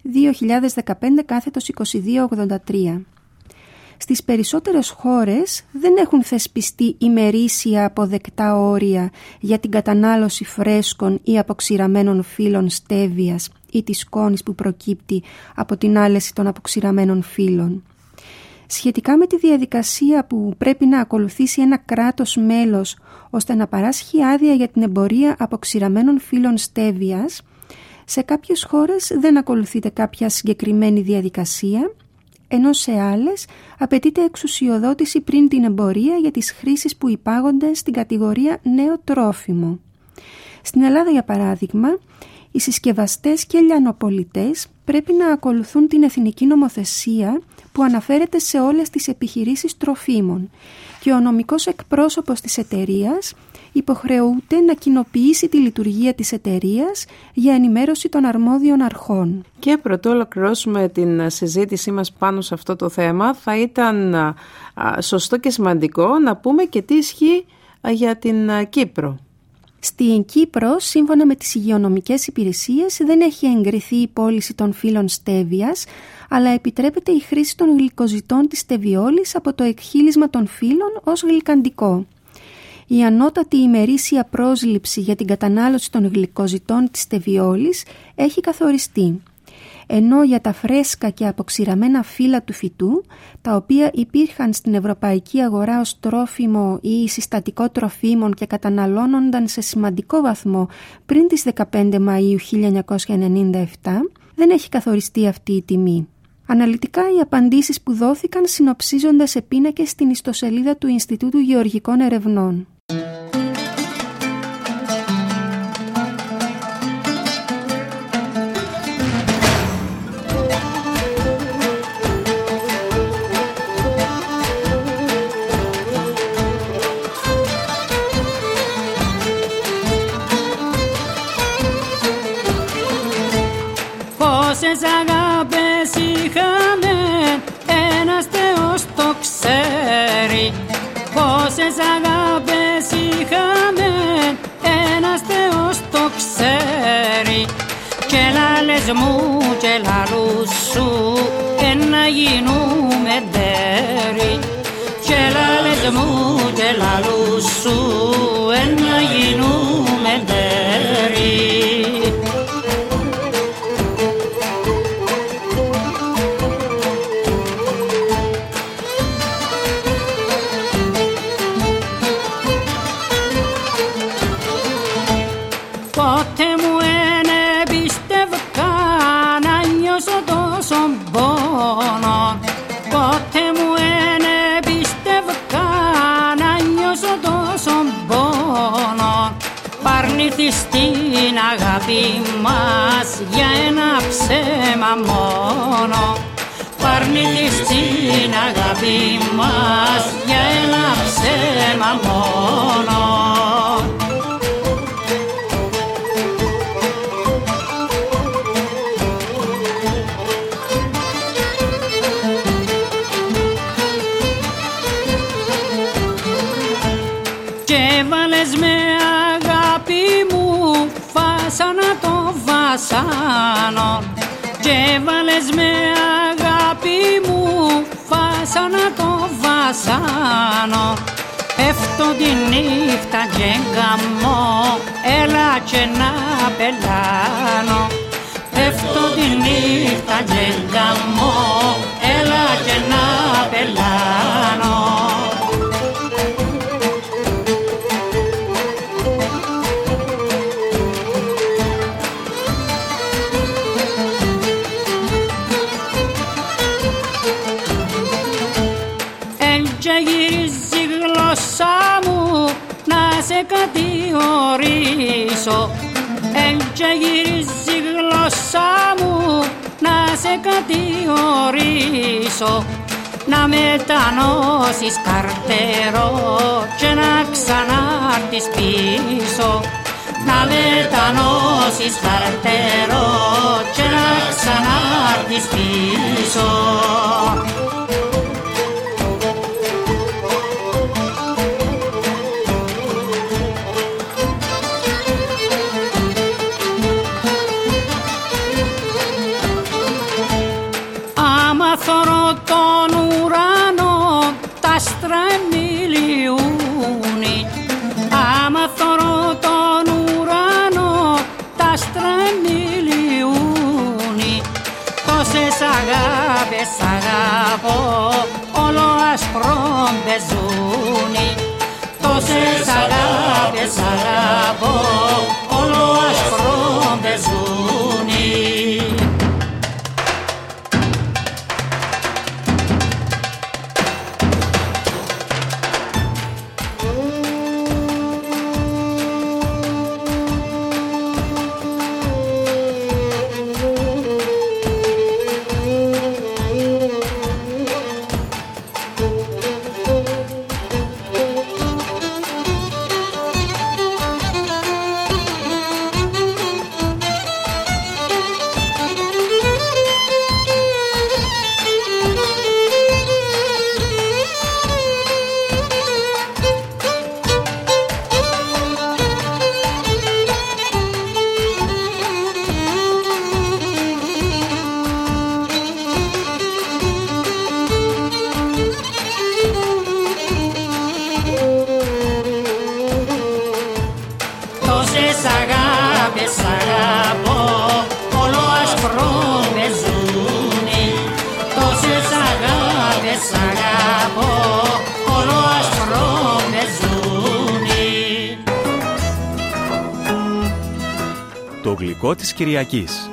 δύο χιλιάδες δεκαπέντε κάθετος είκοσι δύο ογδόντα τρία. Στις περισσότερες χώρες δεν έχουν θεσπιστεί ημερήσια αποδεκτά όρια για την κατανάλωση φρέσκων ή αποξηραμένων φύλων στέβιας ή της σκόνης που προκύπτει από την άλεση των αποξηραμένων φύλων. Σχετικά με τη διαδικασία που πρέπει να ακολουθήσει ένα κράτος μέλος ώστε να παράσχει άδεια για την εμπορία αποξηραμένων φύλων στέβιας, σε κάποιες χώρες δεν ακολουθείται κάποια συγκεκριμένη διαδικασία, ενώ σε άλλες απαιτείται εξουσιοδότηση πριν την εμπορία για τις χρήσεις που υπάγονται στην κατηγορία νέο τρόφιμο. Στην Ελλάδα, για παράδειγμα, οι συσκευαστές και λιανοπολιτές πρέπει να ακολουθούν την εθνική νομοθεσία που αναφέρεται σε όλες τις επιχειρήσεις τροφίμων και ο νομικός εκπρόσωπος της εταιρείας υποχρεούται να κοινοποιήσει τη λειτουργία της εταιρείας για ενημέρωση των αρμόδιων αρχών. Και πρωτού ολοκληρώσουμε την συζήτησή μας πάνω σε αυτό το θέμα, θα ήταν σωστό και σημαντικό να πούμε και τι ισχύει για την Κύπρο. Στην Κύπρο, σύμφωνα με τις υγειονομικές υπηρεσίες, δεν έχει εγκριθεί η πώληση των φύλων στέβιας, αλλά επιτρέπεται η χρήση των γλυκοζητών της στεβιόλης από το εκχύλισμα των φύλων ως γλυκαντικό. Η ανώτατη ημερήσια πρόσληψη για την κατανάλωση των γλυκοζητών της στεβιόλης έχει καθοριστεί, ενώ για τα φρέσκα και αποξηραμένα φύλλα του φυτού, τα οποία υπήρχαν στην ευρωπαϊκή αγορά ως τρόφιμο ή συστατικό τροφίμων και καταναλώνονταν σε σημαντικό βαθμό πριν τις δεκαπέντε Μαΐου χίλια εννιακόσια ενενήντα επτά, δεν έχει καθοριστεί αυτή η τιμή. Αναλυτικά οι απαντήσεις που δόθηκαν συνοψίζονται σε πίνακες στην ιστοσελίδα του Ινστιτούτου Γεωργικών Ερευνών. Πόσες αγάπες είχαμε, ένας Θεός το ξέρει. Πόσες αγάπες είχαμε, ένας Θεός το ξέρει. Και λάλες μου και λαλούς σου, ένα γίνουμε τέρι. Και λάλες μου και λαλούς σου, ένα γίνουμε τέρι. Πότε μου ένε πίστευκα να νιώσω τόσο πόνο. Πότε μου ένε πίστευκα να νιώσω τόσο πόνο. Παρνήθεις την αγάπη μας για ένα ψέμα μόνο. Παρνήθεις την αγάπη μας για ένα ψέμα μόνο. Με αγάπη μου φάσανα το βασάνο. Και βάλες με αγάπη μου φάσανα το βασάνο. Πέφτω τη νύχτα και γαμώ, έλα και να πελάνω. Πέφτω τη νύχτα και γαμώ, έλα και να πελάνω. Γυρίζει η γλώσσα μου να σε κατηγορήσω. Έτσι γυρίζει η γλώσσα μου να σε κατηγορήσω. Να μετανώσεις καρτερό και να ξανάρθεις πίσω. Να μετανώσεις καρτερό και να ξανάρθεις πίσω. αγάπες αγαπώ, όλο άσπρο μπεζούνι. Τόσες αγάπες αγαπώ, όλο άσπρο μπεζούνι. Το γλυκό της Κυριακής.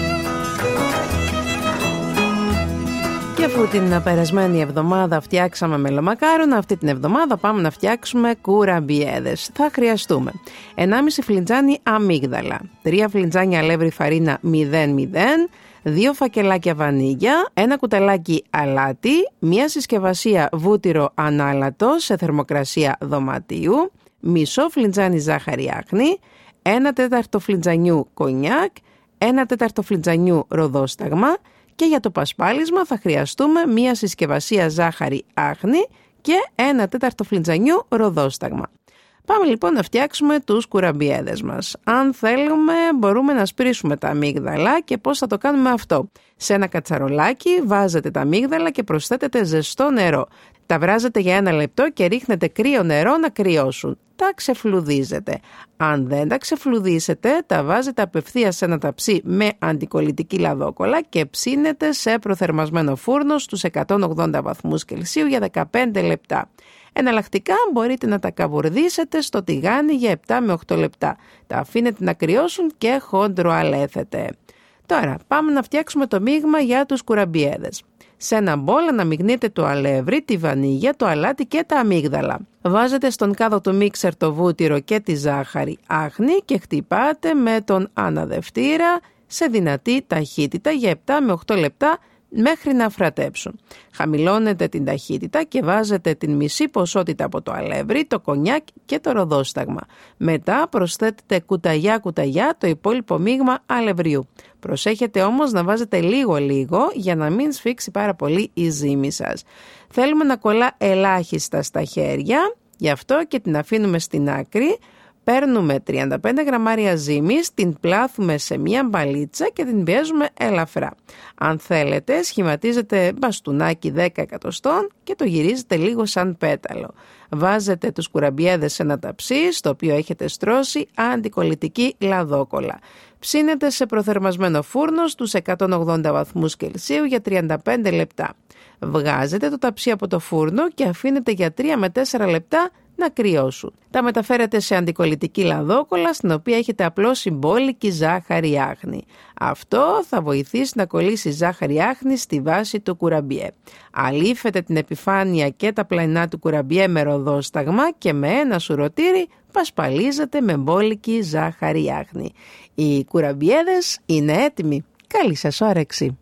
Και αφού την περασμένη εβδομάδα φτιάξαμε μελομακάρονα, αυτή την εβδομάδα πάμε να φτιάξουμε κουραμπιέδες. Θα χρειαστούμε ενάμιση φλιτζάνι αμύγδαλα, τρία φλιτζάνια αλεύρι φαρίνα μηδέν μηδέν, δύο φακελάκια βανίγια, ένα κουταλάκι αλάτι, μία συσκευασία βούτυρο ανάλατο σε θερμοκρασία δωματίου, μισό φλιτζάνι ζάχαρη άχνη, ένα τέταρτο φλιτζανιού κονιάκ, ένα τέταρτο φλιτζανιού ροδόσταγμα και για το πασπάλισμα θα χρειαστούμε μία συσκευασία ζάχαρη άχνη και ένα τέταρτο φλιτζανιού ροδόσταγμα. Πάμε λοιπόν να φτιάξουμε τους κουραμπιέδες μας. Αν θέλουμε μπορούμε να σπρίσουμε τα αμύγδαλα και πώς θα το κάνουμε αυτό. Σε ένα κατσαρολάκι βάζετε τα αμύγδαλα και προσθέτετε ζεστό νερό. Τα βράζετε για ένα λεπτό και ρίχνετε κρύο νερό να κρυώσουν. Τα ξεφλουδίζετε. Αν δεν τα ξεφλουδίσετε, τα βάζετε απευθείας σε ένα ταψί με αντικολλητική λαδόκολλα και ψήνετε σε προθερμασμένο φούρνο στους εκατόν ογδόντα βαθμούς Κελσίου για δεκαπέντε λεπτά. Εναλλακτικά μπορείτε να τα καβουρδίσετε στο τηγάνι για επτά με οκτώ λεπτά. Τα αφήνετε να κρυώσουν και χοντροαλέθετε. Τώρα πάμε να φτιάξουμε το μείγμα για τους κουραμπιέδες. Σε ένα μπολ αναμειγνύτε το αλεύρι, τη βανίγια, το αλάτι και τα αμύγδαλα. Βάζετε στον κάδο του μίξερ το βούτυρο και τη ζάχαρη άχνη και χτυπάτε με τον αναδευτήρα σε δυνατή ταχύτητα για επτά με οκτώ λεπτά μέχρι να φρατέψουν. Χαμηλώνετε την ταχύτητα και βάζετε την μισή ποσότητα από το αλεύρι, το κονιάκ και το ροδόσταγμα. Μετά προσθέτετε κουταγιά κουταγιά το υπόλοιπο μείγμα αλευριού. Προσέχετε όμως να βάζετε λίγο λίγο για να μην σφίξει πάρα πολύ η ζύμη σας. Θέλουμε να κολλά ελάχιστα στα χέρια, γι' αυτό και την αφήνουμε στην άκρη. Παίρνουμε τριάντα πέντε γραμμάρια ζύμης, την πλάθουμε σε μία μπαλίτσα και την πιέζουμε ελαφρά. Αν θέλετε, σχηματίζετε μπαστούνάκι δέκα εκατοστών και το γυρίζετε λίγο σαν πέταλο. Βάζετε τους κουραμπιέδες σε ένα ταψί, στο οποίο έχετε στρώσει αντικολλητική λαδόκολλα. Ψήνετε σε προθερμασμένο φούρνο στους εκατόν ογδόντα βαθμούς Κελσίου για τριάντα πέντε λεπτά. Βγάζετε το ταψί από το φούρνο και αφήνετε για τρία με τέσσερα λεπτά να κρυώσουν. Τα μεταφέρετε σε αντικολλητική λαδόκολλα στην οποία έχετε απλώσει μπόλικη ζάχαρη άχνη. Αυτό θα βοηθήσει να κολλήσει ζάχαρη άχνη στη βάση του κουραμπιέ. Αλήφετε την επιφάνεια και τα πλαϊνά του κουραμπιέ με ροδόσταγμα και με ένα σουρωτήρι πασπαλίζετε με μπόλικη ζάχαρη άχνη. Οι κουραμπιέδες είναι έτοιμοι. Καλή σας όρεξη!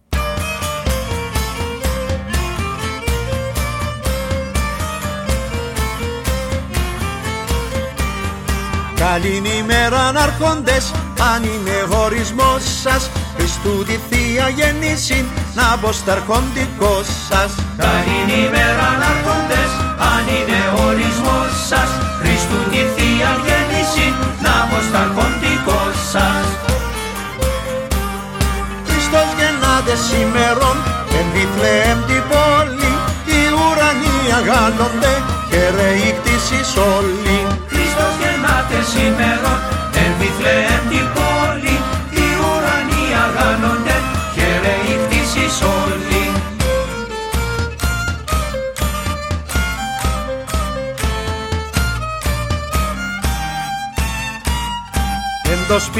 Καλήν ημέρα αρχόντες, αν είναι χωρισμός σας, Χριστού τη Θεία γεννήσιν, να πω στα αρχοντικό σας. Καλήν ημέρα αρχόντες, αν είναι χωρισμός σας, Χριστού τη Θεία γεννήσιν, να πω στα αρχοντικό σας. Χριστός γεννάται σήμερον, εν Βιθλεέμ την πόλη, οι ουρανοί αγάλλονται, χαιρέοι κτήσεις όλοι. Χριστός γεννάται σήμερον, εν Βιθλεέμ την πόλη, οι ουρανοί αγάλλονται, χαιρέοι κτήσεις όλοι.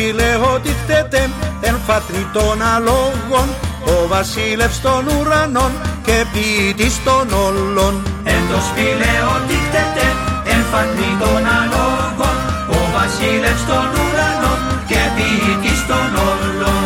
σπηλαιότητεται εν φάτρι των αλόγων, ο βασίλευς των ουρανών και ποιητής των όλων. Εν το σπηλαιότητεται εν φάτρι των αλόγων, ο βασίλευς των ουρανών και ποιητής των όλων.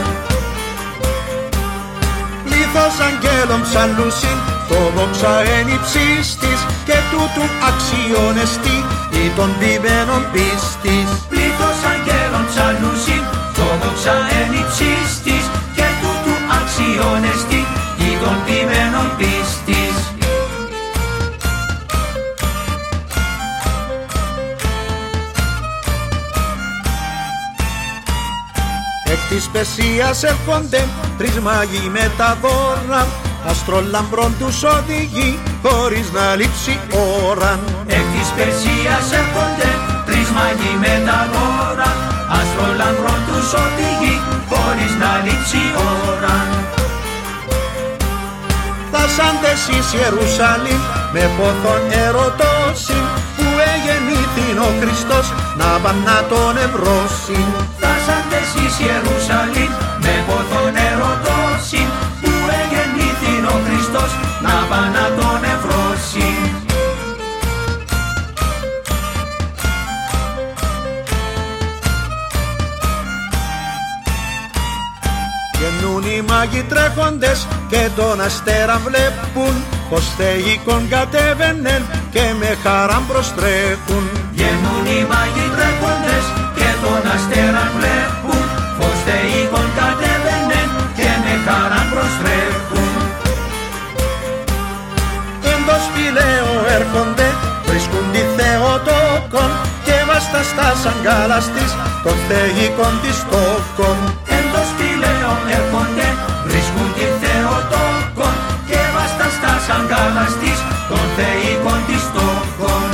Λίθος αγγέλων ψαλούσιν, το δόξα εν υψίστης και τούτου αξιώνεστη ή των ποιμένων πίστης. Πλήθος αγγέλων ψαλούσιν, το δόξα εν υψίστης και τούτου αξιώνεστη ή των ποιμένων πίστης. Εκ της Περσίας έρχονται τρεις μάγοι με τα δώρα, αστρολαμπρών τους οδηγεί χωρίς να λείψει ώρα. Εκ της Περσίας έρχονται τρεις μάγοι με τα δώρα, αστρολαμπρών τους οδηγεί χωρίς να λείψει ώρα. Φτάσαντες εις Ιερουσαλήμ με πόθον ερωτώσει, που εγεννήθην ο Χριστός να παν να τον ευρώσει. Φτάσαντες εις Ιερουσαλήμ με πόθον ερωτώσει, που εγεννήθην ο Χριστός να παν να τον ευρώσει. Γεννούν οι μάγοι τρέχοντες και τον αστέρα βλέπουν, πως θεϊκόν κατέβαινεν και με χαράν προστρέχουν. Γεννούν οι μάγοι τρέχοντες και τον αστέρα βλέπουν, πως θεϊκόν κατέβαινεν και με χαράν προστρέχουν. Εν το σπηλαίο έρχονται, βρίσκουν τη Θεοτόκον και βασταστάς αγκάλαστης των θεϊκών της τόκων. Εν το σπηλαίο έρχονται, βρίσκουν τη Θεοτόκον και βασταστάς αγκάλαστης των θεϊκών της τόκων.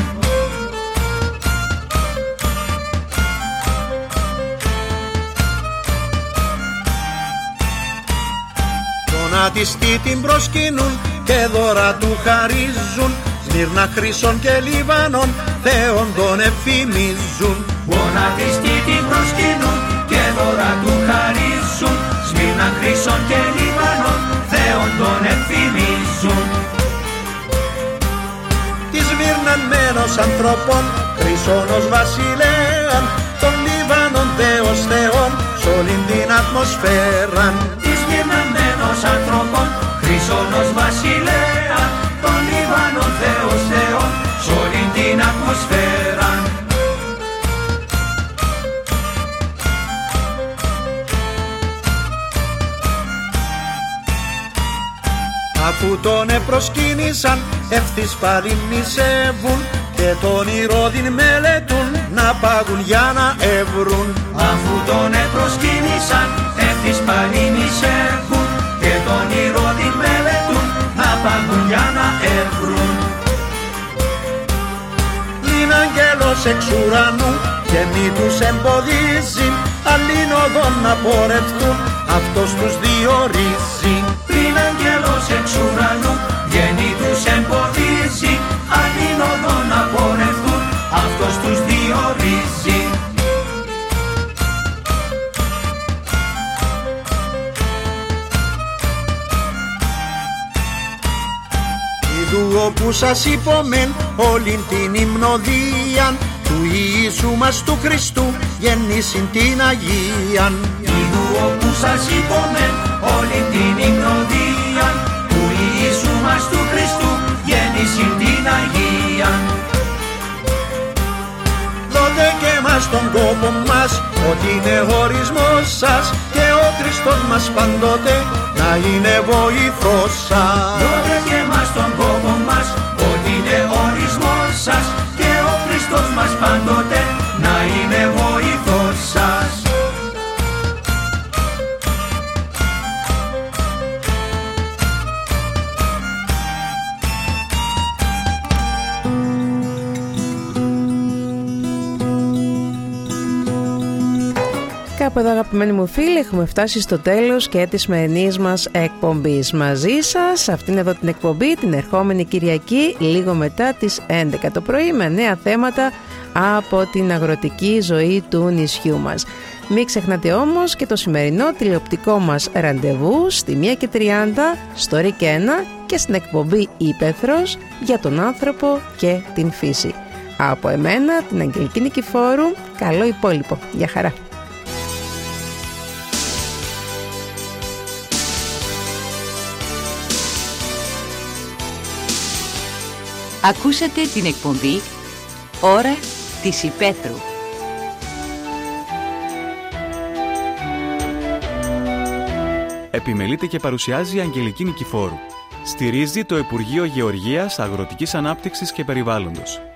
Τον ατιστή την προσκυνούν και δώρα του χαρίζουν, Σμύρνα χρυσών και Λιβανών Θεόν τον εφημίζουν. Γονατιστή την προσκυνούν και δώρα του χαρίζουν, Σμύρνα χρυσών και Λιβανών Θεόν τον εφημίζουν. Της Σμύρνανμένος ανθρώπων χρυσόνος βασιλέαν, των Λιβανών Θεός Θεόν σ' όλην την ατμοσφαίραν. Της Σμύρνανμένος ανθρώπων χρυσόνος βασιλέαν, των Λιβανών Θεός Θεόν σ' όλην την ατμοσφαίραν. Αφού τον επροσκύνησαν ευθύς πάλι νησεύουν, και τον Ηρώδην μελετούν να πάγουν για να εύρουν. Αφού τον επροσκύνησαν ευθύς πάλι νησεύουν, και τον Ηρώδην μελετούν να πάγουν για να εύρουν. Λίν αγγέλος εξ ουρανού γεννή τους εμποδίζει, αλλήν οδόν να πορευτούν αυτός τους διορίζει. Πλην αγγέλος εξ ουρανού γεννή τους εμποδίζει, αλλήν οδόν να πορευτούν αυτός τους διορίζει. Ιδού όπου σας υπομεν όλην την υμνοδίαν, του Ιησού μας του Χριστού γεννήσιν την Αγίαν. Ιδού όπου σας υπομεν όλην την υμνοδίαν, του Ιησού μας του Χριστού γεννήσιν την Αγίαν. Δώτε και μας τον κόπο μας, ότι είναι ορισμός σας, και ο Χριστός μας παντότε να είναι βοηθός σας. Δώτε και μας τον κόπο μας, ότι είναι ορισμός σας, και ο Χριστός μας παντότε να είναι βοηθός σας. Κάπου εδώ, αγαπημένοι μου φίλοι, έχουμε φτάσει στο τέλος και της σημερινής μας εκπομπής. Μαζί σας, αυτήν εδώ την εκπομπή, την ερχόμενη Κυριακή, λίγο μετά τις έντεκα το πρωί, με νέα θέματα από την αγροτική ζωή του νησιού μας. Μην ξεχνάτε όμως και το σημερινό τηλεοπτικό μας ραντεβού στη μία και τριάντα στο ΡΙΚ ένα και στην εκπομπή Ήπεθρος για τον άνθρωπο και την φύση. Από εμένα, την Αγγελική Νικηφόρου, καλό υπόλοιπο. Γεια χαρά. Ακούσατε την εκπομπή Ώρα της Υπαίθρου. Επιμελείται και παρουσιάζει η Αγγελική Νικηφόρου. Στηρίζει το Υπουργείο Γεωργίας, Αγροτικής Ανάπτυξης και Περιβάλλοντος.